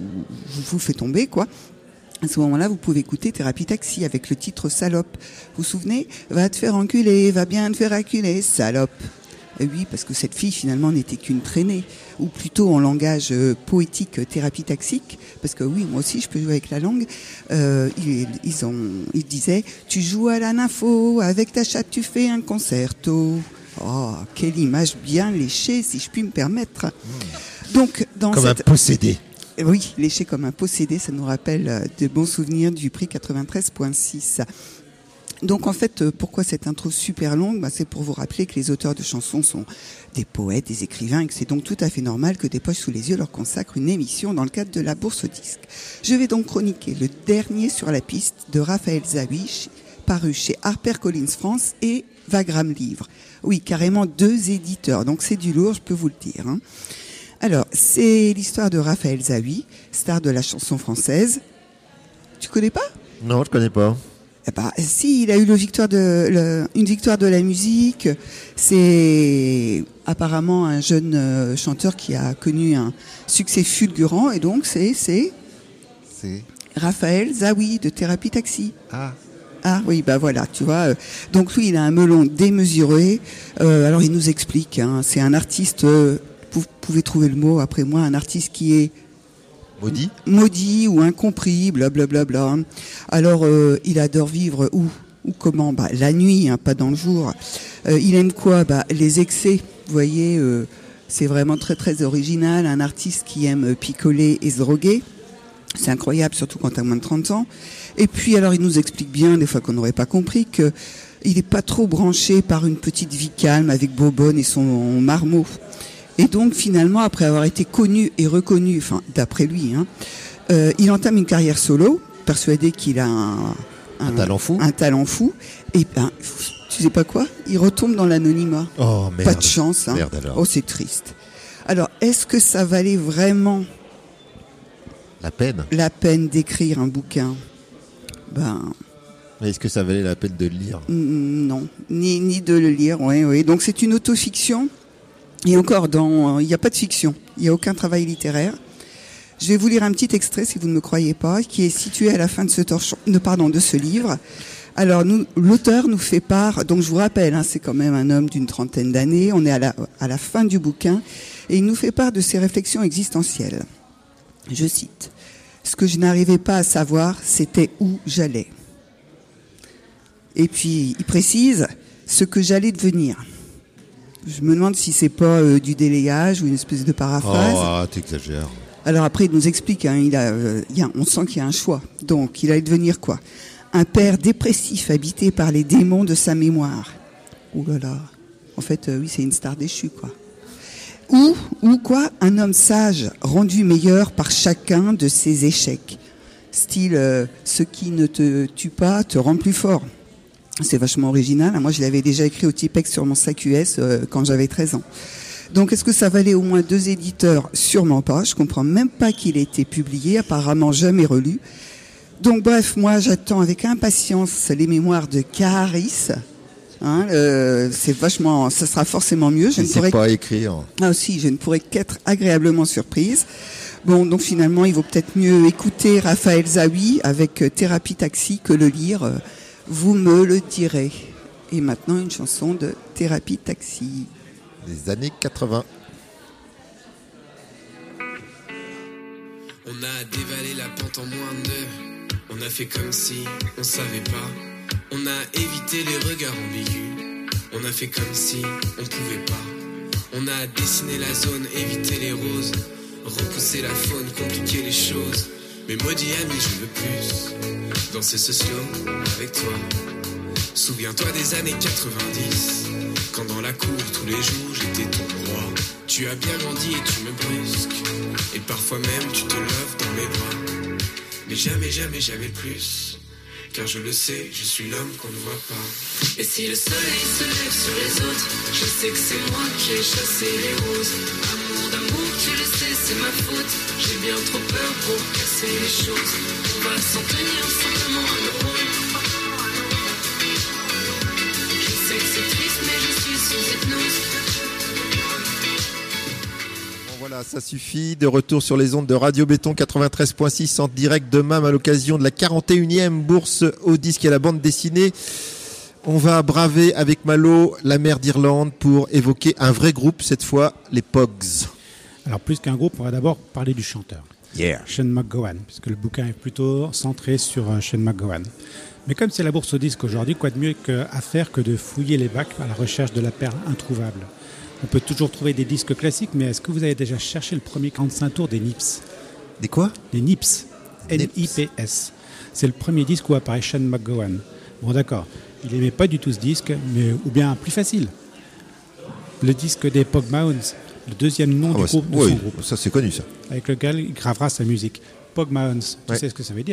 vous fait tomber, quoi. À ce moment-là, vous pouvez écouter Thérapie Taxi avec le titre Salope. Vous vous souvenez? Va te faire enculer, va bien te faire acculer, salope. Et oui, parce que cette fille, finalement, n'était qu'une traînée. Ou plutôt en langage poétique, thérapie taxique. Parce que oui, moi aussi, je peux jouer avec la langue. Ils disaient, tu joues à la nympho, avec ta chatte, tu fais un concerto. Oh, quelle image bien léchée, si je puis me permettre. Donc, comme un possédé. Oui, léché comme un possédé, ça nous rappelle de bons souvenirs du prix 93.6. Donc en fait, pourquoi cette intro super longue? C'est pour vous rappeler que les auteurs de chansons sont des poètes, des écrivains, et que c'est donc tout à fait normal que Des Poches sous les yeux leur consacre une émission dans le cadre de la Bourse Disque. Je vais donc chroniquer le dernier sur la piste de Raphaël Zawi, paru chez HarperCollins France et Wagram Livre. Oui, carrément 2 éditeurs, donc c'est du lourd, je peux vous le dire. Alors, c'est l'histoire de Raphaël Zawi, star de la chanson française. Tu connais pas? Non, je connais pas. Eh ben, si, il a eu une victoire de la musique. C'est apparemment un jeune chanteur qui a connu un succès fulgurant, et donc c'est Raphaël Zawi de Thérapie Taxi. Ah oui, bah voilà, tu vois. Donc lui, il a un melon démesuré. Alors il nous explique, c'est un artiste... vous pouvez trouver le mot après moi, un artiste qui est maudit ou incompris, blablabla. Bla bla bla. Alors, il adore vivre où comment? La nuit, pas dans le jour. Il aime quoi? Les excès. Vous voyez, c'est vraiment très très original. Un artiste qui aime picoler et se droguer. C'est incroyable, surtout quand t'as moins de 30 ans. Et puis, alors, il nous explique bien, des fois qu'on n'aurait pas compris, que il n'est pas trop branché par une petite vie calme avec Bobonne et son marmot. Et donc, finalement, après avoir été connu et reconnu, enfin, d'après lui, il entame une carrière solo, persuadé qu'il a un talent fou. Et tu sais pas quoi? Il retombe dans l'anonymat. Oh, merde. Pas de chance. Merde alors. Oh, c'est triste. Alors, est-ce que ça valait vraiment la peine d'écrire un bouquin? Est-ce que ça valait la peine de le lire? Non, ni de le lire, oui. Donc, c'est une autofiction. Et encore, il n'y a pas de fiction, il n'y a aucun travail littéraire. Je vais vous lire un petit extrait, si vous ne me croyez pas, qui est situé à la fin de ce livre. Alors, l'auteur nous fait part, donc je vous rappelle, c'est quand même un homme d'une 30aine d'années, on est à la fin du bouquin, et il nous fait part de ses réflexions existentielles. Je cite, « Ce que je n'arrivais pas à savoir, c'était où j'allais. » Et puis, il précise, « ce que j'allais devenir. » Je me demande si c'est pas du délayage ou une espèce de paraphrase. Oh, t'exagères. Alors après, il nous explique, on sent qu'il y a un choix. Donc, il allait devenir quoi? Un père dépressif habité par les démons de sa mémoire. Ouh là là. En fait, oui, c'est une star déchue, quoi. Ou quoi? Un homme sage, rendu meilleur par chacun de ses échecs. Style, ce qui ne te tue pas te rend plus fort. C'est vachement original. Moi, je l'avais déjà écrit au Tipex sur mon sac US quand j'avais 13 ans. Donc, est-ce que ça valait au moins 2 éditeurs? Sûrement pas. Je comprends même pas qu'il ait été publié, apparemment jamais relu. Donc, bref, moi, j'attends avec impatience les mémoires de Caharis. Hein, c'est vachement, ça sera forcément mieux. Je ne pourrais pas écrire. Ah aussi, je ne pourrais qu'être agréablement surprise. Bon, donc finalement, il vaut peut-être mieux écouter Raphaël Zawi avec Thérapie Taxi que le lire. Vous me le direz. Et maintenant, une chanson de Thérapie Taxi. Des années 80. On a dévalé la pente en moins de 2. On a fait comme si on savait pas. On a évité les regards ambigus. On a fait comme si on pouvait pas. On a dessiné la zone, évité les roses. Repousser la faune, compliquer les choses. Mais maudit ami, je veux plus danser ce slow avec toi. Souviens-toi des années 90, quand dans la cour tous les jours j'étais ton roi. Tu as bien grandi et tu me brusques, et parfois même tu te lèves dans mes bras. Mais jamais, jamais, jamais plus, car je le sais, je suis l'homme qu'on ne voit pas. Et si le soleil se lève sur les autres, je sais que c'est moi qui ai chassé les roses. Amour d'amour, tu le sais, c'est ma faute. J'ai bien trop peur pour casser les choses. On va s'en tenir simplement à nos rôles. Je sais que c'est triste, mais je suis sous hypnose. Voilà, ça suffit. De retour sur les ondes de Radio Béton 93.6 en direct de MAM à l'occasion de la 41e bourse au disque et à la bande dessinée. On va braver avec Malo la mer d'Irlande pour évoquer un vrai groupe, cette fois les Pogues. Alors plus qu'un groupe, on va d'abord parler du chanteur. Shane MacGowan, puisque le bouquin est plutôt centré sur Shane MacGowan. Mais comme c'est la bourse au disque aujourd'hui, quoi de mieux à faire que de fouiller les bacs à la recherche de la perle introuvable. On peut toujours trouver des disques classiques, mais est-ce que vous avez déjà cherché le premier 45 tours des Nips? Des quoi? Des Nips. N-I-P-S. C'est le premier disque où apparaît Shane MacGowan. Bon d'accord, il n'aimait pas du tout ce disque, mais ou bien plus facile. Le disque des Pogmounds, le deuxième nom du groupe de son groupe. Ça c'est connu ça. Avec lequel il gravera sa musique. Pogmounds, tu sais ce que ça veut dire?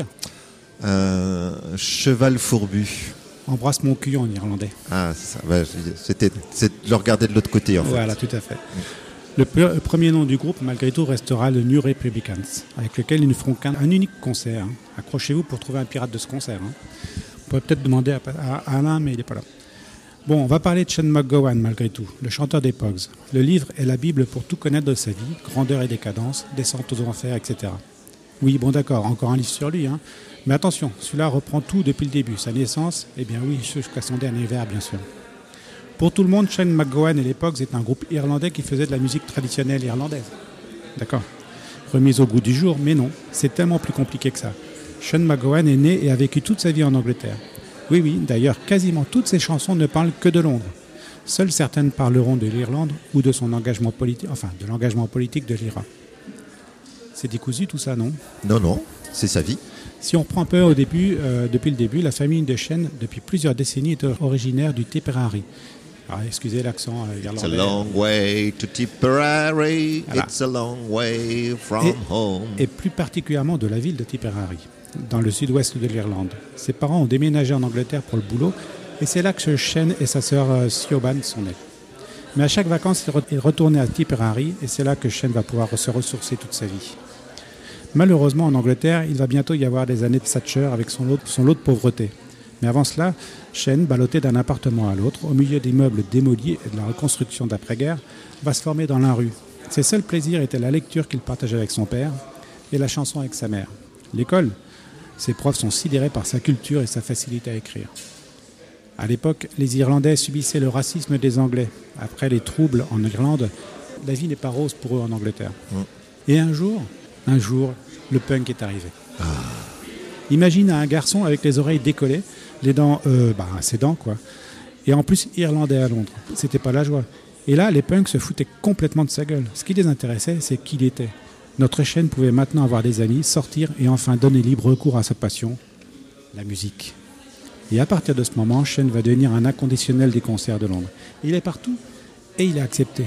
Cheval fourbu. Embrasse mon cul en irlandais. Ah, c'est ça. Ouais, c'est de le regarder de l'autre côté en fait. Voilà, tout à fait. Le premier nom du groupe, malgré tout, restera le New Republicans, avec lequel ils ne feront qu'un unique concert. Hein. Accrochez-vous pour trouver un pirate de ce concert. Hein. On pourrait peut-être demander à Alain, mais il n'est pas là. Bon, on va parler de Shane MacGowan, malgré tout, le chanteur des Pogues. Le livre est la Bible pour tout connaître de sa vie, grandeur et décadence, descente aux enfers, etc. Oui, bon d'accord, encore un livre sur lui, hein. Mais attention, celui-là reprend tout depuis le début, sa naissance, eh bien oui, jusqu'à son dernier vers, bien sûr. Pour tout le monde, Shane MacGowan et les Pogues est un groupe irlandais qui faisait de la musique traditionnelle irlandaise. D'accord. Remise au goût du jour, mais non, c'est tellement plus compliqué que ça. Shane MacGowan est né et a vécu toute sa vie en Angleterre. Oui, d'ailleurs, quasiment toutes ses chansons ne parlent que de Londres. Seules certaines parleront de l'Irlande ou de son engagement politique, enfin, de l'engagement politique de l'IRA. C'est décousu tout ça, non? Non, c'est sa vie. Si on reprend un peu depuis le début, la famille de Shane, depuis plusieurs décennies, est originaire du Tipperary. Alors, excusez l'accent irlandais. It's a long way to Tipperary, voilà. It's a long way from home. Et plus particulièrement de la ville de Tipperary, dans le sud-ouest de l'Irlande. Ses parents ont déménagé en Angleterre pour le boulot, et c'est là que Shane et sa sœur Siobhan sont nés. Mais à chaque vacances, il est retourné à Tipperary, et c'est là que Shane va pouvoir se ressourcer toute sa vie. Malheureusement, en Angleterre, il va bientôt y avoir des années de Thatcher avec son lot de pauvreté. Mais avant cela, Shane, ballotté d'un appartement à l'autre, au milieu d'immeubles démolis et de la reconstruction d'après-guerre, va se former dans la rue. Ses seuls plaisirs étaient la lecture qu'il partageait avec son père et la chanson avec sa mère. L'école, ses profs sont sidérés par sa culture et sa facilité à écrire. À l'époque, les Irlandais subissaient le racisme des Anglais. Après les troubles en Irlande, la vie n'est pas rose pour eux en Angleterre. Et un jour, le punk est arrivé. Imagine un garçon avec les oreilles décollées, les dents, ses dents quoi. Et en plus irlandais à Londres. C'était pas la joie. Et là, les punks se foutaient complètement de sa gueule. Ce qui les intéressait, c'est qui il était. Notre Shane pouvait maintenant avoir des amis, sortir et enfin donner libre recours à sa passion, la musique. Et à partir de ce moment, Shane va devenir un inconditionnel des concerts de Londres. Il est partout et il est accepté.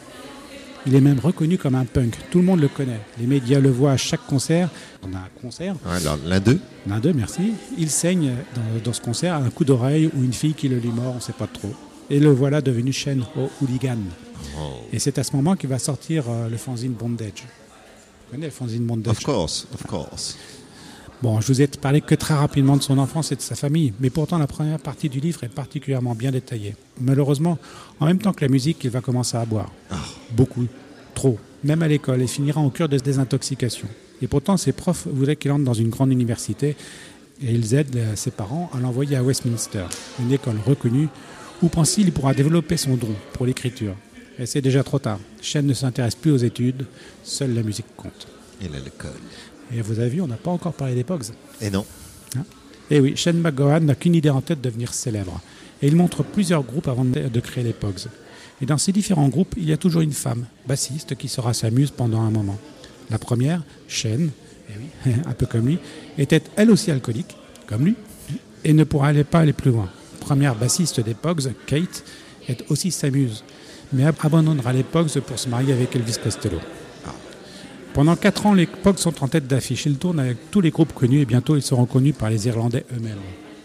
Il est même reconnu comme un punk. Tout le monde le connaît. Les médias le voient à chaque concert. On a un concert. Alors, l'un d'eux, merci. Il saigne dans ce concert un coup d'oreille ou une fille qui le lit mort, on ne sait pas trop. Et le voilà devenu Shane au hooligan. Et c'est à ce moment qu'il va sortir le fanzine Bondage. Vous connaissez le fanzine Bondage? Of course. Bon, je vous ai parlé que très rapidement de son enfance et de sa famille, mais pourtant la première partie du livre est particulièrement bien détaillée. Malheureusement, en même temps que la musique, il va commencer à boire. Beaucoup, trop, même à l'école, et finira en cure de désintoxication. Et pourtant, ses profs voulaient qu'il entre dans une grande université, et ils aident ses parents à l'envoyer à Westminster, une école reconnue, où pense-t-il, il pourra développer son don pour l'écriture. Et c'est déjà trop tard. Shane ne s'intéresse plus aux études, seule la musique compte. Et l'école. Et vous avez vu, on n'a pas encore parlé des Pogs. Et non. Et oui, Shane MacGowan n'a qu'une idée en tête de devenir célèbre. Et il montre plusieurs groupes avant de créer les Pogs. Et dans ces différents groupes, il y a toujours une femme, bassiste, qui sera sa muse pendant un moment. La première, Shane, un peu comme lui, était elle aussi alcoolique, comme lui, et ne pourra pas aller plus loin. Première bassiste des Pogs, Kate, est aussi sa muse, mais abandonnera les Pogs pour se marier avec Elvis Costello. Pendant 4 ans, les Pogs sont en tête d'affiche. Ils tournent avec tous les groupes connus et bientôt ils seront connus par les Irlandais eux-mêmes.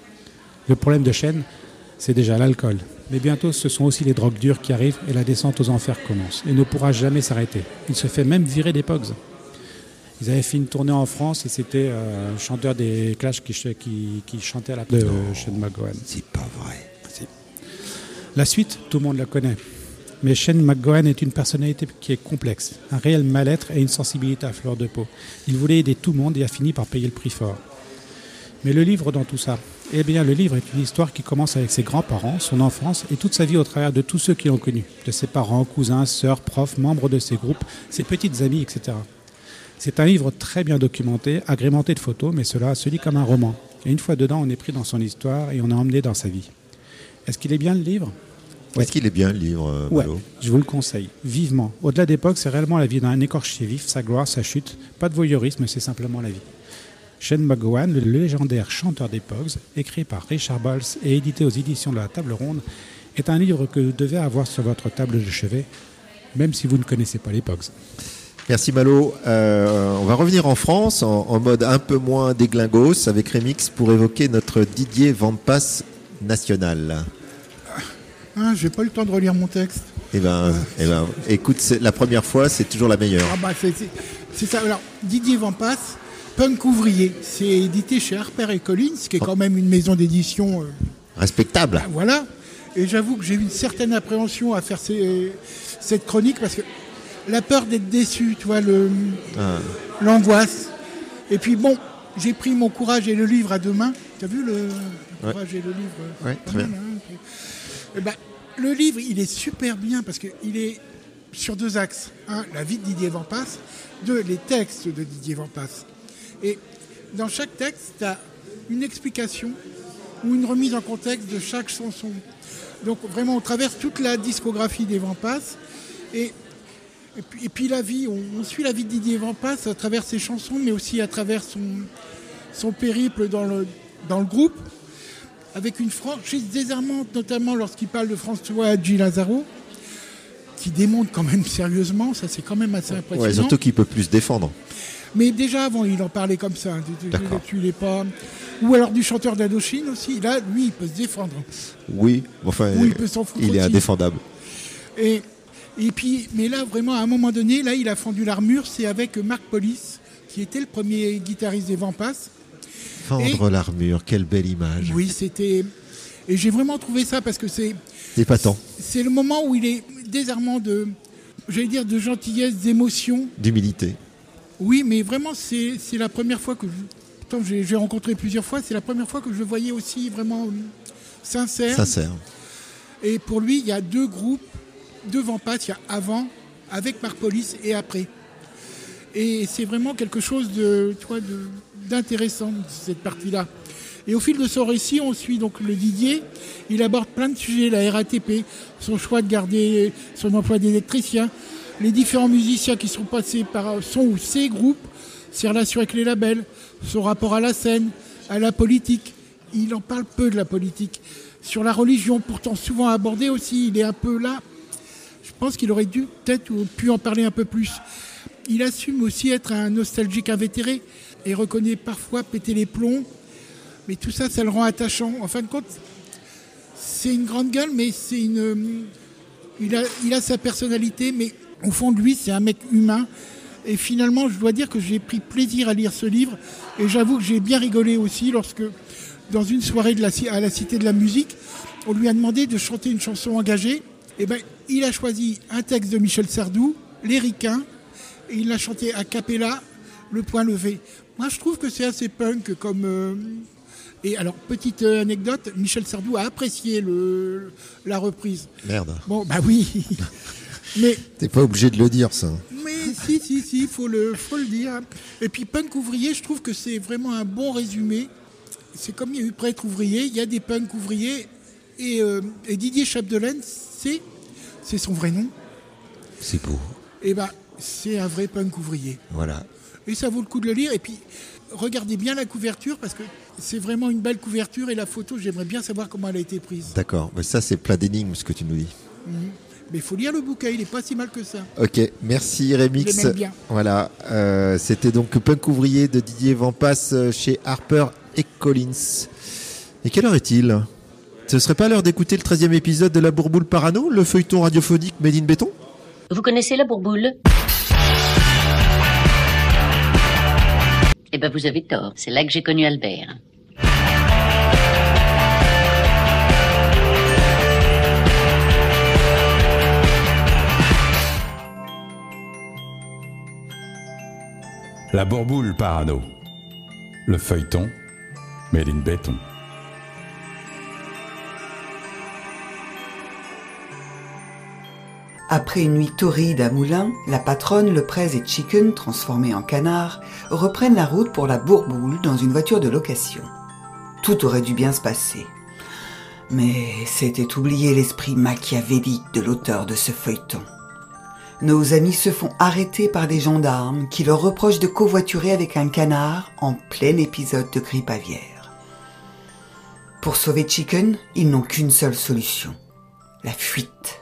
Le problème de Shane, c'est déjà l'alcool. Mais bientôt, ce sont aussi les drogues dures qui arrivent et la descente aux enfers commence. Et ne pourra jamais s'arrêter. Il se fait même virer des Pogs. Ils avaient fait une tournée en France et c'était un chanteur des Clash qui chantait à la place de Shane MacGowan. C'est pas vrai. Si. La suite, tout le monde la connaît. Mais Shane MacGowan est une personnalité qui est complexe, un réel mal-être et une sensibilité à fleur de peau. Il voulait aider tout le monde et a fini par payer le prix fort. Mais le livre dans tout ça, eh bien le livre est une histoire qui commence avec ses grands-parents, son enfance et toute sa vie au travers de tous ceux qui l'ont connu, de ses parents, cousins, sœurs, profs, membres de ses groupes, ses petites amies, etc. C'est un livre très bien documenté, agrémenté de photos, mais cela se lit comme un roman. Et une fois dedans, on est pris dans son histoire et on est emmené dans sa vie. Est-ce qu'il est bien le livre ? Ouais. Est-ce qu'il est bien le livre, Malo ? Ouais, je vous le conseille, vivement. Au-delà d'époque, c'est réellement la vie d'un écorché vif, sa gloire, sa chute. Pas de voyeurisme, c'est simplement la vie. Shane MacGowan, le légendaire chanteur des Pogs, écrit par Richard Bolles et édité aux éditions de la Table Ronde, est un livre que vous devez avoir sur votre table de chevet, même si vous ne connaissez pas les Pogs. Merci Malo. On va revenir en France en mode un peu moins déglingos avec Remix pour évoquer notre Didier Vampas national. J'ai pas eu le temps de relire mon texte. Écoute, la première fois, c'est toujours la meilleure. C'est ça. Alors, Didier Vampas, Punk ouvrier, c'est édité chez Harper & Collins, qui est quand même une maison d'édition respectable. Voilà. Et j'avoue que j'ai eu une certaine appréhension à faire cette chronique parce que la peur d'être déçu, tu vois, l'angoisse. Et puis bon, j'ai pris mon courage et le livre à deux mains. T'as vu le courage et le livre Ouais, très bien. Le livre, il est super bien parce qu'il est sur deux axes. Un, la vie de Didier Vampas. Deux, les textes de Didier Vampas. Et dans chaque texte, tu as une explication ou une remise en contexte de chaque chanson. Donc vraiment, on traverse toute la discographie des Vampas. Et puis la vie, on suit la vie de Didier Vampas à travers ses chansons, mais aussi à travers son périple dans le groupe, avec une franchise désarmante, notamment lorsqu'il parle de François Hadji Lazaro, qui démontre quand même sérieusement, ça c'est quand même assez impressionnant. Ouais, surtout qu'il peut plus se défendre. Mais déjà avant, il en parlait comme ça, tu l'es pas. Ou alors du chanteur d'Indochine aussi, là, lui, il peut se défendre. Oui, enfin, il peut s'en foutre il est aussi. indéfendable. Et puis, mais là, vraiment, à un moment donné, là, il a fendu l'armure, c'est avec Marc Police, qui était le premier guitariste des Vampas. Fendre l'armure, quelle belle image. Oui, c'était... Et j'ai vraiment trouvé ça parce que c'est... épatant. C'est le moment où il est désarmant de gentillesse, d'émotion. D'humilité. Oui, mais vraiment, c'est la première fois que... j'ai rencontré plusieurs fois, c'est la première fois que je le voyais aussi vraiment sincère. Et pour lui, il y a deux groupes, deux Vampas, il y a avant, avec Marc Police, et après. Et c'est vraiment quelque chose d'intéressant, cette partie-là. Et au fil de son récit, on suit donc le Didier. Il aborde plein de sujets, la RATP, son choix de garder son emploi d'électricien, les différents musiciens qui sont passés par son ou ses groupes, ses relations avec les labels, son rapport à la scène, à la politique. Il en parle peu de la politique. Sur la religion, pourtant souvent abordée aussi, il est un peu là. Je pense qu'il aurait dû peut-être pu en parler un peu plus. Il assume aussi être un nostalgique invétéré et reconnaît parfois péter les plombs. Mais tout ça, ça le rend attachant. En fin de compte, c'est une grande gueule, mais c'est une Il a sa personnalité, mais au fond de lui, c'est un mec humain. Et finalement, je dois dire que j'ai pris plaisir à lire ce livre. Et j'avoue que j'ai bien rigolé aussi lorsque, dans une soirée à la Cité de la Musique, on lui a demandé de chanter une chanson engagée. Et ben, il a choisi un texte de Michel Sardou, Les Ricains, et il l'a chanté a cappella, Le Point Levé. Moi, je trouve que c'est assez punk comme... Et alors, petite anecdote, Michel Sardou a apprécié la reprise. Merde. Bon, bah oui. Mais t'es pas obligé de le dire, ça. Mais si, faut le dire. Et puis punk ouvrier, je trouve que c'est vraiment un bon résumé. C'est comme il y a eu prêtre ouvrier, il y a des punks ouvriers. Et Didier Chapdelaine, c'est son vrai nom. C'est beau. Et ben, c'est un vrai punk ouvrier. Voilà. Et ça vaut le coup de le lire. Et puis, regardez bien la couverture, parce que c'est vraiment une belle couverture. Et la photo, j'aimerais bien savoir comment elle a été prise. D'accord, mais ça c'est plein d'énigmes ce que tu nous dis. Mais il faut lire le bouquin, il n'est pas si mal que ça. Ok, merci Remix. Je l'aime bien. Voilà, c'était donc Punk ouvrier de Didier Vampas chez Harper et Collins. Et quelle heure est-il ? Ce serait pas l'heure d'écouter le 13e épisode de La Bourboule Parano, le feuilleton radiophonique Made in Béton ? Vous connaissez La Bourboule ? Eh ben vous avez tort, c'est là que j'ai connu Albert. La Bourboule Parano, le feuilleton Made in Béton. Après une nuit torride à Moulins, la patronne, le prez et Chicken, transformés en canards, reprennent la route pour la Bourboule dans une voiture de location. Tout aurait dû bien se passer. Mais c'était oublier l'esprit machiavélique de l'auteur de ce feuilleton. Nos amis se font arrêter par des gendarmes qui leur reprochent de covoiturer avec un canard en plein épisode de grippe aviaire. Pour sauver Chicken, ils n'ont qu'une seule solution, la fuite.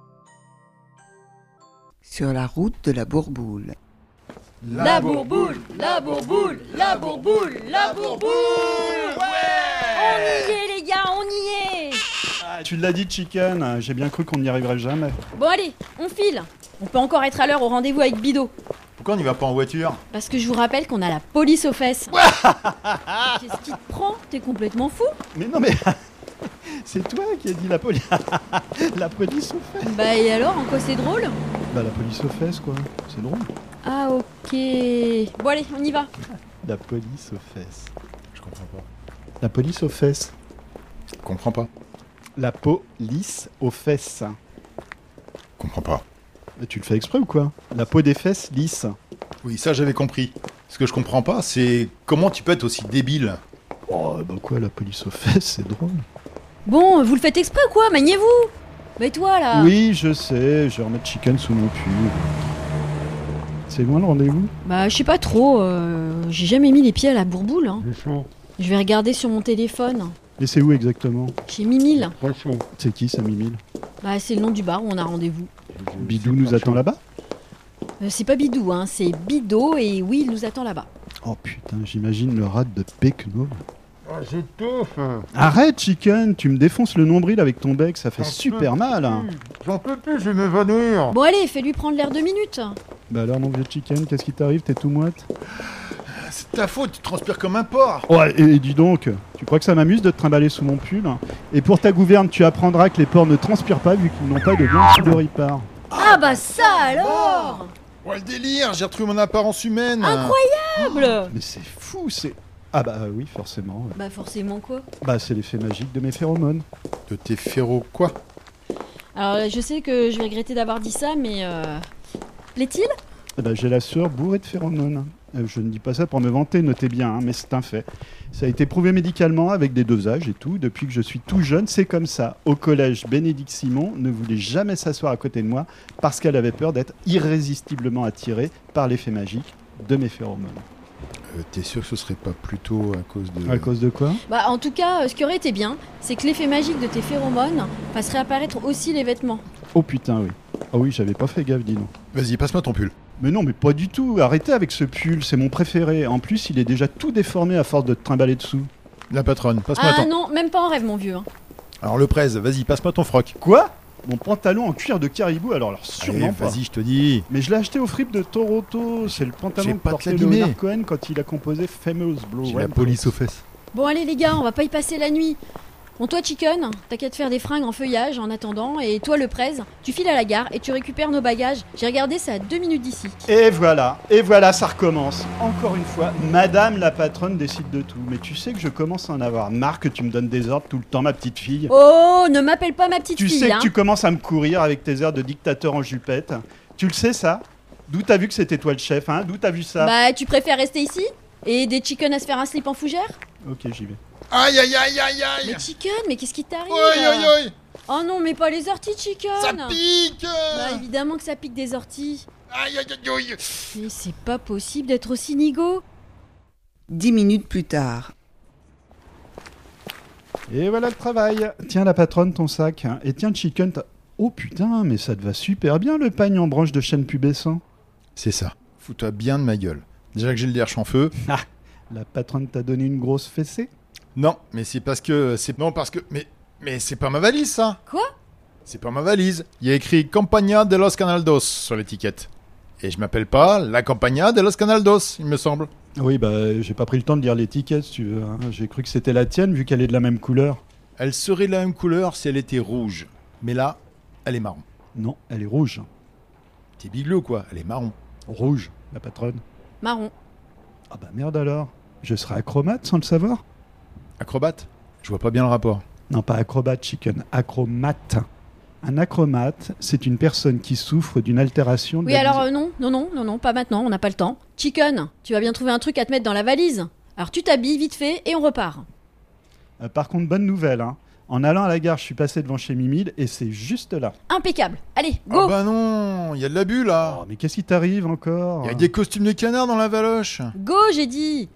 Sur la route de la Bourboule. La Bourboule, la Bourboule, la Bourboule, la Bourboule. Ouais, on y est les gars, on y est. Ah, tu l'as dit Chicken, j'ai bien cru qu'on n'y arriverait jamais. Bon allez, on file. On peut encore être à l'heure au rendez-vous avec Bidot. Pourquoi on n'y va pas en voiture ? Parce que je vous rappelle qu'on a la police aux fesses. Qu'est-ce qui te prend ? T'es complètement fou ? Mais non mais... C'est toi qui as dit la police. La police aux fesses. Bah et alors, en quoi c'est drôle ? Bah la police aux fesses quoi, c'est drôle. Ah ok. Bon allez, on y va. La police aux fesses. Je comprends pas. La police aux fesses. Je comprends pas. La police aux fesses. Je comprends pas. Mais tu le fais exprès ou quoi ? La peau des fesses lisse. Oui, ça j'avais compris. Ce que je comprends pas, c'est comment tu peux être aussi débile ? Oh bah quoi, la police aux fesses, c'est drôle. Bon, vous le faites exprès ou quoi ? Maniez-vous ! Mais toi là ! Oui, je sais, je vais remettre Chicken sous mon pull. C'est loin le rendez-vous ? Bah, je sais pas trop, j'ai jamais mis les pieds à la Bourboule. Hein. Je vais regarder sur mon téléphone. Et c'est où exactement ? Chez Mimile. C'est qui ça, Mimile ? Bah, c'est le nom du bar où on a rendez-vous. Bidou nous attend là-bas ? C'est pas Bidou, hein, c'est Bidot et oui, il nous attend là-bas. Oh putain, j'imagine le rat de Pecno. Oh, j'étouffe. Arrête, Chicken, tu me défonces le nombril avec ton bec, ça fait super mal. J'en peux plus, je vais m'évanouir. Bon allez, fais-lui prendre l'air 2 minutes. Bah alors mon vieux Chicken, qu'est-ce qui t'arrive, t'es tout moite ? C'est ta faute, tu transpires comme un porc. Ouais, et dis donc, tu crois que ça m'amuse de te trimballer sous mon pull ? Et pour ta gouverne, tu apprendras que les porcs ne transpirent pas vu qu'ils n'ont pas de viande de ripart. Ah bah ça alors ! Ouais, le délire, j'ai retrouvé mon apparence humaine. Incroyable ! Mais c'est fou, c'est... Ah bah oui, forcément. Bah forcément quoi ? Bah c'est l'effet magique de mes phéromones. De tes phéros quoi ? Alors je sais que je vais regretter d'avoir dit ça, mais... Plaît-il ? Bah j'ai la sœur bourrée de phéromones. Je ne dis pas ça pour me vanter, notez bien, hein, mais c'est un fait. Ça a été prouvé médicalement avec des dosages et tout. Depuis que je suis tout jeune, c'est comme ça. Au collège, Bénédicte Simon ne voulait jamais s'asseoir à côté de moi parce qu'elle avait peur d'être irrésistiblement attirée par l'effet magique de mes phéromones. T'es sûr que ce serait pas plutôt à cause de... À cause de quoi ? Bah en tout cas, ce qui aurait été bien, c'est que l'effet magique de tes phéromones fasse réapparaître aussi les vêtements. Oh putain, oui. Ah oui, j'avais pas fait gaffe, dis donc. Vas-y, passe-moi ton pull. Mais non, mais pas du tout. Arrêtez avec ce pull, c'est mon préféré. En plus, il est déjà tout déformé à force de te trimballer dessous. La patronne, passe-moi ton... Ah non, même pas en rêve, mon vieux. Hein. Alors le prez, vas-y, passe-moi ton froc. Quoi ? Mon pantalon en cuir de caribou, alors sûrement pas. Vas-y, je te dis. Mais je l'ai acheté au fripe de Toronto. C'est le pantalon que portait Leonard Cohen quand il a composé Famous Blue. J'ai la police aux fesses. Bon allez les gars, on va pas y passer la nuit. Bon toi Chicken, t'as qu'à te faire des fringues en feuillage en attendant, et toi le Prez, tu files à la gare et tu récupères nos bagages. J'ai regardé, c'est à 2 minutes d'ici. Et voilà, ça recommence. Encore une fois, madame la patronne décide de tout. Mais tu sais que je commence à en avoir marre que tu me donnes des ordres tout le temps, ma petite fille. Oh, ne m'appelle pas ma petite fille. Tu sais que tu commences à me courir avec tes airs de dictateur en jupette. Tu le sais ça? D'où t'as vu que c'était toi le chef, hein? D'où t'as vu ça? Bah tu préfères rester ici? Et aider Chicken à se faire un slip en fougère? Ok, j'y vais. Aïe aïe aïe aïe aïe. Mais Chicken, mais qu'est-ce qui t'arrive? Aïe aïe aïe. Oh non, mais pas les orties, Chicken. Ça pique. Bah évidemment que ça pique des orties. Aïe aïe aïe aïe. Mais c'est pas possible d'être aussi nigo. 10 minutes plus tard. Et voilà le travail. Tiens la patronne, ton sac. Et tiens Chicken, oh putain, mais ça te va super bien le pagne en branche de chêne pubescent. C'est ça. Fous-toi bien de ma gueule. Déjà que j'ai le derche en feu. Ah, la patronne t'a donné une grosse fessée? Non, mais c'est parce que... Mais c'est pas ma valise, ça. Quoi? C'est pas ma valise. Il y a écrit Campagna de los Canaldos sur l'étiquette. Et je m'appelle pas la Campagna de los Canaldos, il me semble. Oui, bah j'ai pas pris le temps de lire l'étiquette, si tu veux. Hein. J'ai cru que c'était la tienne, vu qu'elle est de la même couleur. Elle serait de la même couleur si elle était rouge. Mais là, elle est marron. Non, elle est rouge. T'es bigleux, quoi. Elle est marron. Rouge, la patronne. Marron. Ah bah merde alors. Je serai acromate sans le savoir? Acrobate? Je vois pas bien le rapport. Non, pas acrobate, Chicken. Acromate. Un acromate, c'est une personne qui souffre d'une altération de Oui, alors non, pas maintenant, on n'a pas le temps. Chicken, tu vas bien trouver un truc à te mettre dans la valise. Alors tu t'habilles vite fait et on repart. Par contre, bonne nouvelle, hein. En allant à la gare, je suis passé devant chez Mimile et c'est juste là. Impeccable. Allez, go. Ah bah non, il y a de l'abus là. Oh, mais qu'est-ce qui t'arrive encore? Il y a des costumes de canard dans la valoche. Go, j'ai dit.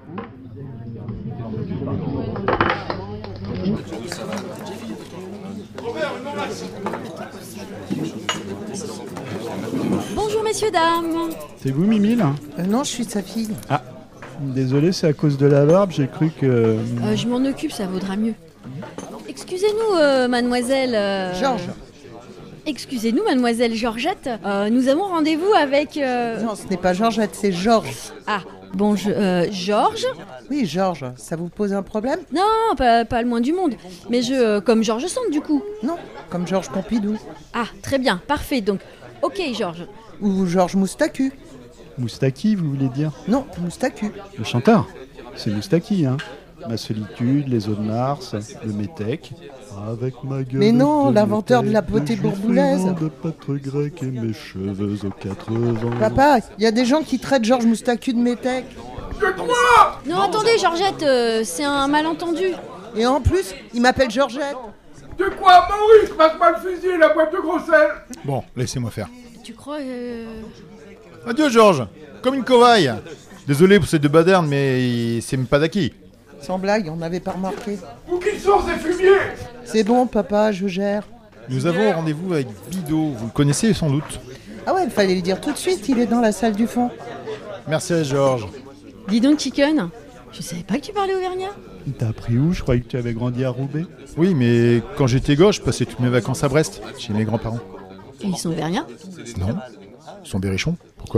Bonjour messieurs, dames. C'est vous, Mimile? Non, je suis sa fille. Ah, désolé, c'est à cause de la barbe, j'ai cru que... Je m'en occupe, ça vaudra mieux. Excusez-nous, mademoiselle... Georges. Excusez-nous, mademoiselle Georgette. Nous avons rendez-vous avec... Non, ce n'est pas Georgette, c'est Georges. Ah, bon, Georges? Oui, Georges. Ça vous pose un problème? Non, pas le moins du monde. Mais comme Georges Sand, du coup. Non, comme Georges Pompidou. Ah, très bien, parfait. Donc, ok, Georges. Ou Georges Moustaku. Moustaki, vous voulez dire? Non, Moustaku. Le chanteur. C'est Moustaki, hein. Ma solitude, les eaux de Mars, le métèque. Avec ma gueule. Mais non, l'inventeur de la potée bourboulaise. De pâtre grec et mes cheveux aux 80. Papa, il y a des gens qui traitent Georges Moustaku de métèque. De quoi? Non, attendez, Georgette, c'est un malentendu. Et en plus, il m'appelle Georgette. De quoi? Maurice, passe-moi le fusil et la boîte de gros sel. Bon, laissez-moi faire. Tu crois... Adieu, Georges. Comme une cobaye. Désolé pour ces deux badernes, mais c'est même pas d'acquis. Sans blague, on n'avait pas remarqué. Où qu'ils sont ces fumiers? C'est bon, papa, je gère. Nous avons rendez-vous avec Bido. Vous le connaissez sans doute? Ah ouais, il fallait le dire tout de suite, il est dans la salle du fond. Merci à Georges. Dis donc, Chicken, je savais pas que tu parlais auvergnat. T'as appris où? Je croyais que tu avais grandi à Roubaix. Oui, mais quand j'étais gosse, je passais toutes mes vacances à Brest, chez mes grands-parents. Et ils sont auvergnats? Non. Ils sont berrichons. Pourquoi?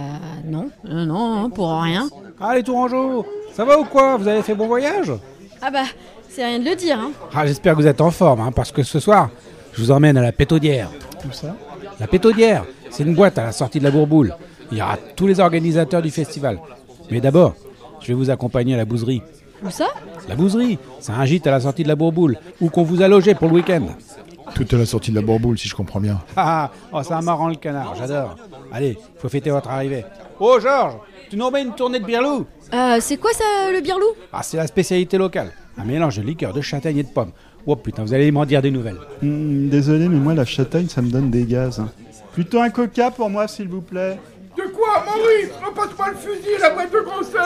Non, pour rien. Ah, les Tourangeaux, ça va ou quoi? Vous avez fait bon voyage? Ah bah, c'est rien de le dire, hein. Ah, j'espère que vous êtes en forme, hein, parce que ce soir, je vous emmène à la Pétaudière. Tout ça? La Pétaudière, c'est une boîte à la sortie de la Bourboule. Il y aura tous les organisateurs du festival. Mais d'abord, je vais vous accompagner à la Bouserie. Où ça? La Bouserie, c'est un gîte à la sortie de la Bourboule, où qu'on vous a logé pour le week-end. Tout à la sortie de la Bourboule, si je comprends bien. Ah, c'est un marrant le canard, j'adore. Allez, faut fêter votre arrivée. Oh Georges, tu nous remets une tournée de birlou? C'est quoi ça, le birlou? Ah, c'est la spécialité locale. Un mélange de liqueur de châtaigne et de pommes. Oh putain, vous allez m'en dire des nouvelles. Désolé, mais moi la châtaigne, ça me donne des gaz. Plutôt un coca pour moi, s'il vous plaît. De quoi, Maurice? Repasse-moi le fusil et la boîte de gros sel.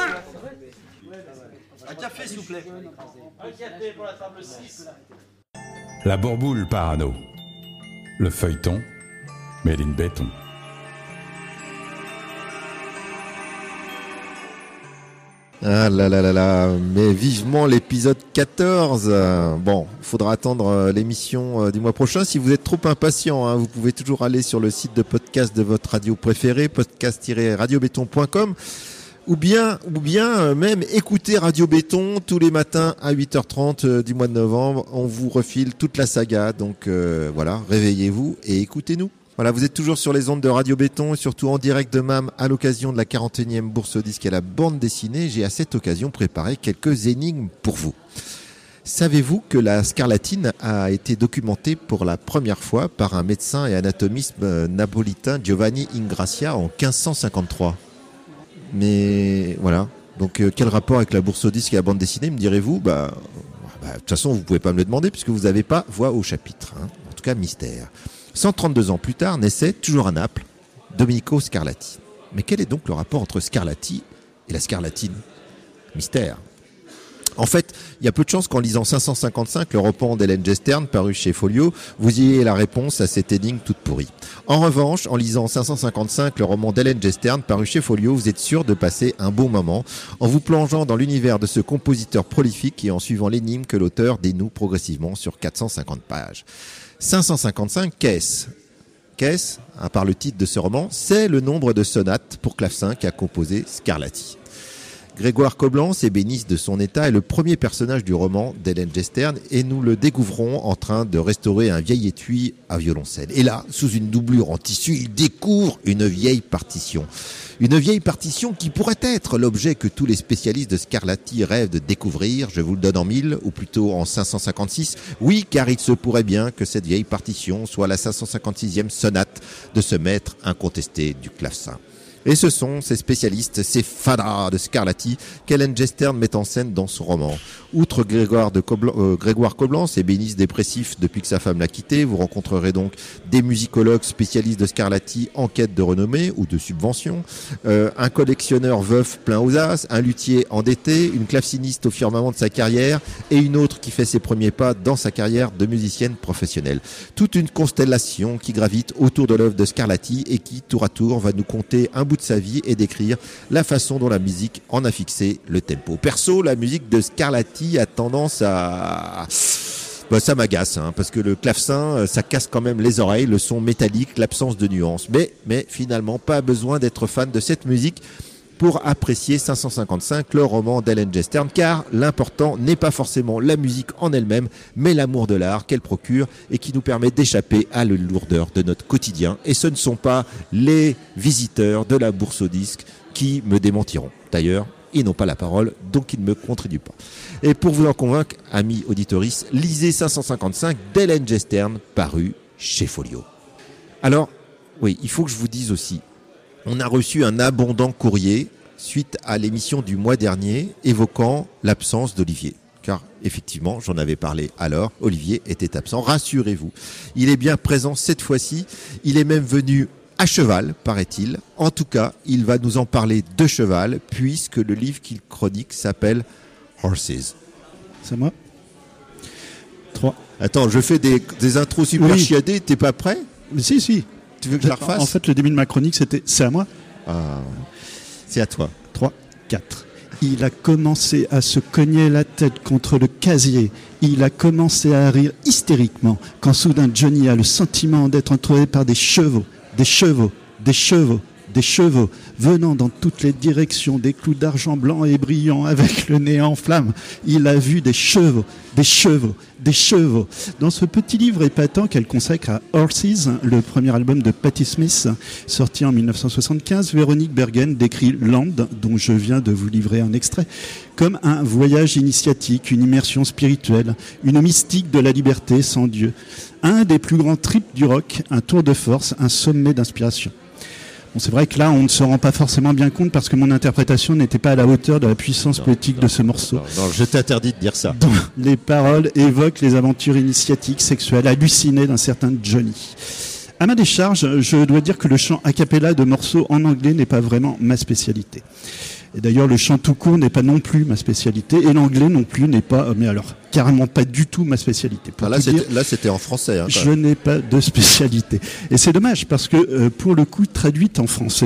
Un café, s'il vous plaît. Un café pour la table 6. La Bourboule Parano. Le feuilleton, made in béton. Ah là là là là, mais vivement l'épisode 14. Bon, faudra attendre l'émission du mois prochain. Si vous êtes trop impatient, vous pouvez toujours aller sur le site de podcast de votre radio préférée, podcast-radiobéton.com, ou bien même écouter Radio Béton tous les matins à 8h30 du mois de novembre. On vous refile toute la saga, donc voilà, réveillez-vous et écoutez-nous. Voilà, vous êtes toujours sur les ondes de Radio Béton et surtout en direct de MAM à l'occasion de la 41e bourse au disque à la bande dessinée. J'ai à cette occasion préparé quelques énigmes pour vous. Savez-vous que la scarlatine a été documentée pour la première fois par un médecin et anatomiste napolitain Giovanni Ingrassia en 1553 ? Mais voilà, donc quel rapport avec la bourse au disque et la bande dessinée, me direz-vous ? De toute façon, vous ne pouvez pas me le demander puisque vous n'avez pas voix au chapitre. En tout cas, mystère. 132 ans plus tard, naissait, toujours à Naples, Domenico Scarlatti. Mais quel est donc le rapport entre Scarlatti et la scarlatine ? Mystère. En fait, il y a peu de chances qu'en lisant 555, le roman d'Hélène Gestern, paru chez Folio, vous ayez la réponse à cette énigme toute pourrie. En revanche, en lisant 555, le roman d'Hélène Gestern, paru chez Folio, vous êtes sûr de passer un bon moment en vous plongeant dans l'univers de ce compositeur prolifique et en suivant l'énigme que l'auteur dénoue progressivement sur 450 pages. 555, qu'est-ce, à part le titre de ce roman, c'est le nombre de sonates pour clavecin qu'a composé Scarlatti. Grégoire Coblence, ébéniste de son état, est le premier personnage du roman d'Hélène Gestern et nous le découvrons en train de restaurer un vieil étui à violoncelle. Et là, sous une doublure en tissu, il découvre une vieille partition. Une vieille partition qui pourrait être l'objet que tous les spécialistes de Scarlatti rêvent de découvrir. Je vous le donne en 1000, ou plutôt en 556. Oui, car il se pourrait bien que cette vieille partition soit la 556e sonate de ce maître incontesté du clavecin. Et ce sont ces spécialistes, ces fadas de Scarlatti qu'Hélène Gestern met en scène dans son roman. Outre Grégoire Coblence, ébéniste dépressif depuis que sa femme l'a quitté, vous rencontrerez donc des musicologues spécialistes de Scarlatti en quête de renommée ou de subvention, un collectionneur veuf plein aux as, un luthier endetté, une claveciniste au firmament de sa carrière et une autre qui fait ses premiers pas dans sa carrière de musicienne professionnelle. Toute une constellation qui gravite autour de l'œuvre de Scarlatti et qui, tour à tour, va nous conter un bout de sa vie et décrire la façon dont la musique en a fixé le tempo. Perso, la musique de Scarlatti a tendance à... ça m'agace, parce que le clavecin, ça casse quand même les oreilles, le son métallique, l'absence de nuances. Mais finalement, pas besoin d'être fan de cette musique pour apprécier 555, le roman d'Hélène Gestern, car l'important n'est pas forcément la musique en elle-même, mais l'amour de l'art qu'elle procure et qui nous permet d'échapper à la lourdeur de notre quotidien. Et ce ne sont pas les visiteurs de la bourse au disque qui me démentiront. D'ailleurs, ils n'ont pas la parole, donc ils ne me contribuent pas. Et pour vous en convaincre, amis auditoris, lisez 555 d'Hélène Gestern, paru chez Folio. Alors, oui, il faut que je vous dise aussi, on a reçu un abondant courrier suite à l'émission du mois dernier évoquant l'absence d'Olivier. Car effectivement, j'en avais parlé alors, Olivier était absent. Rassurez-vous, il est bien présent cette fois-ci. Il est même venu à cheval, paraît-il. En tout cas, il va nous en parler de cheval, puisque le livre qu'il chronique s'appelle Horses. C'est moi 3. Attends, je fais des intros super chiadées, t'es pas prêt ? Si. Tu veux que je la refasse ? En fait, le début de ma chronique, c'était « C'est à moi ». C'est à toi. 3, 4. Il a commencé à se cogner la tête contre le casier. Il a commencé à rire hystériquement quand soudain Johnny a le sentiment d'être entouré par des chevaux, venant dans toutes les directions, des clous d'argent blanc et brillants avec le nez en flammes. Il a vu des chevaux. Dans ce petit livre épatant qu'elle consacre à Horses, le premier album de Patti Smith, sorti en 1975, Véronique Bergen décrit Land, dont je viens de vous livrer un extrait, comme un voyage initiatique, une immersion spirituelle, une mystique de la liberté sans Dieu. Un des plus grands trips du rock, un tour de force, un sommet d'inspiration. Bon, c'est vrai que là, on ne se rend pas forcément bien compte parce que mon interprétation n'était pas à la hauteur de la puissance poétique de ce morceau. Non, je t'interdis de dire ça. Les paroles évoquent les aventures initiatiques, sexuelles, hallucinées d'un certain Johnny. À ma décharge, je dois dire que le chant a cappella de morceaux en anglais n'est pas vraiment ma spécialité. Et d'ailleurs, le chant tout court n'est pas non plus ma spécialité, et l'anglais non plus n'est pas, mais alors, carrément pas du tout ma spécialité. Là, c'était en français. Je n'ai pas de spécialité. Et c'est dommage, parce que, pour le coup, traduite en français,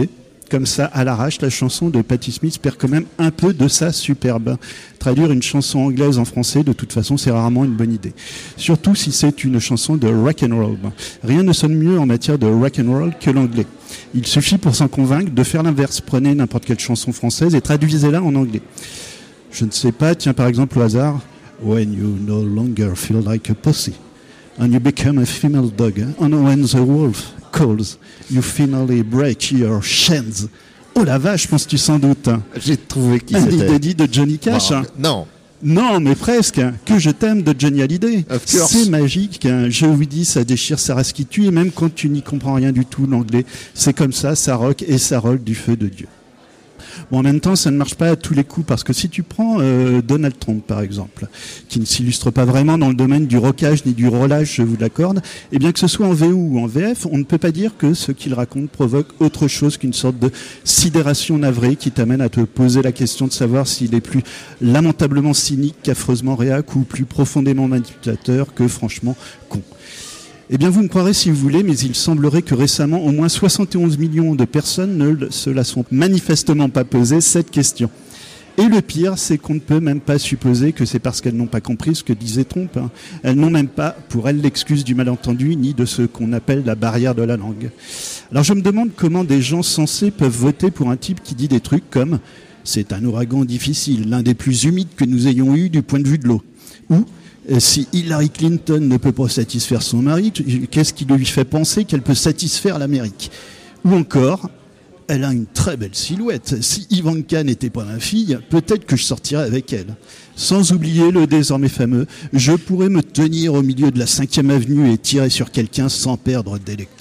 comme ça à l'arrache, la chanson de Patti Smith perd quand même un peu de sa superbe. Traduire une chanson anglaise en français, de toute façon, c'est rarement une bonne idée. Surtout si c'est une chanson de rock'n'roll. Rien ne sonne mieux en matière de rock'n'roll que l'anglais. Il suffit pour s'en convaincre de faire l'inverse. Prenez n'importe quelle chanson française et traduisez-la en anglais. Je ne sais pas, tiens par exemple au hasard, When you no longer feel like a pussy, and you become a female dog, and when the wolf calls, you finally break your chains. Oh la vache, je pense que tu s'en doutes. J'ai trouvé qui c'était. Andy Daddy de Johnny Cash. Non. Non, mais presque. Que je t'aime de Johnny Hallyday. C'est magique. Je vous dis, ça déchire, ça reste qui tue. Et même quand tu n'y comprends rien du tout, l'anglais, c'est comme ça rock et ça roll du feu de Dieu. Bon, en même temps, ça ne marche pas à tous les coups, parce que si tu prends Donald Trump, par exemple, qui ne s'illustre pas vraiment dans le domaine du rockage ni du rollage, je vous l'accorde, et bien que ce soit en VO ou en VF, on ne peut pas dire que ce qu'il raconte provoque autre chose qu'une sorte de sidération navrée qui t'amène à te poser la question de savoir s'il est plus lamentablement cynique qu'affreusement réac ou plus profondément manipulateur que franchement con. Eh bien, vous me croirez si vous voulez, mais il semblerait que récemment, au moins 71 millions de personnes ne se la sont manifestement pas posé cette question. Et le pire, c'est qu'on ne peut même pas supposer que c'est parce qu'elles n'ont pas compris ce que disait Trump. Elles n'ont même pas, pour elles, l'excuse du malentendu, ni de ce qu'on appelle la barrière de la langue. Alors je me demande comment des gens sensés peuvent voter pour un type qui dit des trucs comme « c'est un ouragan difficile, l'un des plus humides que nous ayons eu du point de vue de l'eau » ou si Hillary Clinton ne peut pas satisfaire son mari, qu'est-ce qui lui fait penser qu'elle peut satisfaire l'Amérique? Ou encore, elle a une très belle silhouette. Si Ivanka n'était pas ma fille, peut-être que je sortirais avec elle. Sans oublier le désormais fameux « je pourrais me tenir au milieu de la 5e avenue et tirer sur quelqu'un sans perdre d'électeurs ».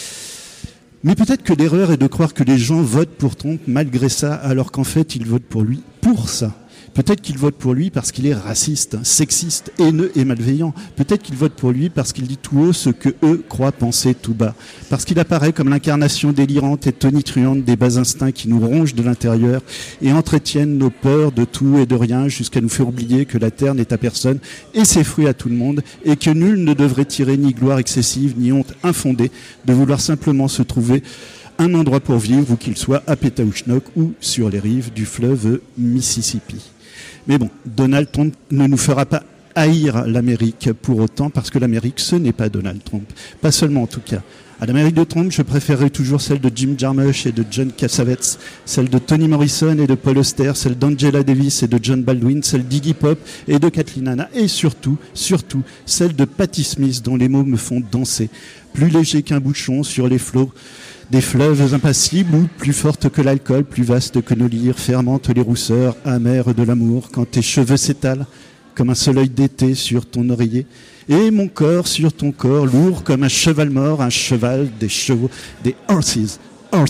Mais peut-être que l'erreur est de croire que les gens votent pour Trump malgré ça, alors qu'en fait ils votent pour lui pour ça. Peut-être qu'ils votent pour lui parce qu'il est raciste, sexiste, haineux et malveillant. Peut-être qu'ils votent pour lui parce qu'il dit tout haut ce que eux croient penser tout bas. Parce qu'il apparaît comme l'incarnation délirante et tonitruante des bas instincts qui nous rongent de l'intérieur et entretiennent nos peurs de tout et de rien jusqu'à nous faire oublier que la terre n'est à personne et ses fruits à tout le monde et que nul ne devrait tirer ni gloire excessive ni honte infondée de vouloir simplement se trouver un endroit pour vivre, où qu'il soit à Pétaouchnok ou sur les rives du fleuve Mississippi. Mais bon, Donald Trump ne nous fera pas haïr l'Amérique pour autant, parce que l'Amérique, ce n'est pas Donald Trump. Pas seulement en tout cas. À l'Amérique de Trump, je préférerais toujours celle de Jim Jarmusch et de John Cassavetes, celle de Toni Morrison et de Paul Auster, celle d'Angela Davis et de John Baldwin, celle d'Iggy Pop et de Kathleen Hanna, et surtout, celle de Patti Smith, dont les mots me font danser. Plus léger qu'un bouchon sur les flots des fleuves impassibles, ou plus forte que l'alcool, plus vaste que nos lyres, fermente les rousseurs amères de l'amour, quand tes cheveux s'étalent comme un soleil d'été sur ton oreiller, et mon corps sur ton corps, lourd comme un cheval mort, un cheval, des chevaux, des horses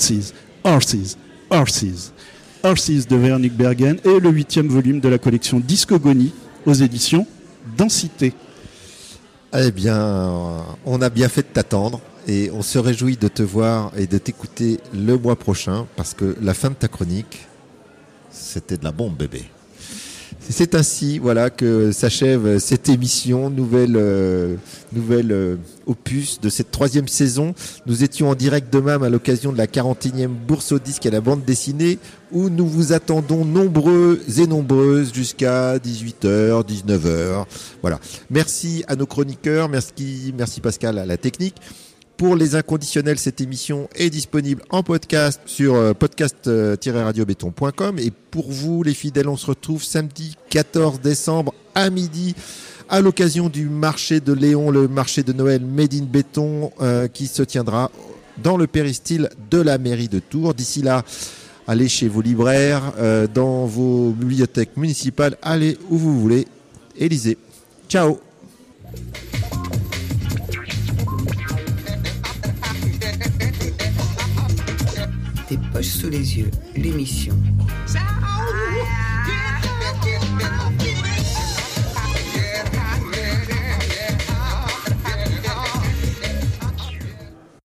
de Vernick Bergen, et le 8e volume de la collection Discogonie aux éditions Densité. Eh bien, on a bien fait de t'attendre. Et on se réjouit de te voir et de t'écouter le mois prochain, parce que la fin de ta chronique, c'était de la bombe, bébé. C'est ainsi, voilà, que s'achève cette émission, nouvelle opus de cette 3e saison. Nous étions en direct de MAM à l'occasion de la 41e bourse au disque à la bande dessinée, où nous vous attendons nombreux et nombreuses jusqu'à 18h, 19h. Voilà. Merci à nos chroniqueurs, merci Pascal à la technique. Pour les inconditionnels, cette émission est disponible en podcast sur podcast-radiobéton.com. Et pour vous, les fidèles, on se retrouve samedi 14 décembre à midi à l'occasion du marché de Léon, le marché de Noël Made in Béton, qui se tiendra dans le péristyle de la mairie de Tours. D'ici là, allez chez vos libraires, dans vos bibliothèques municipales, allez où vous voulez et lisez. Ciao. Des poches sous les yeux, l'émission.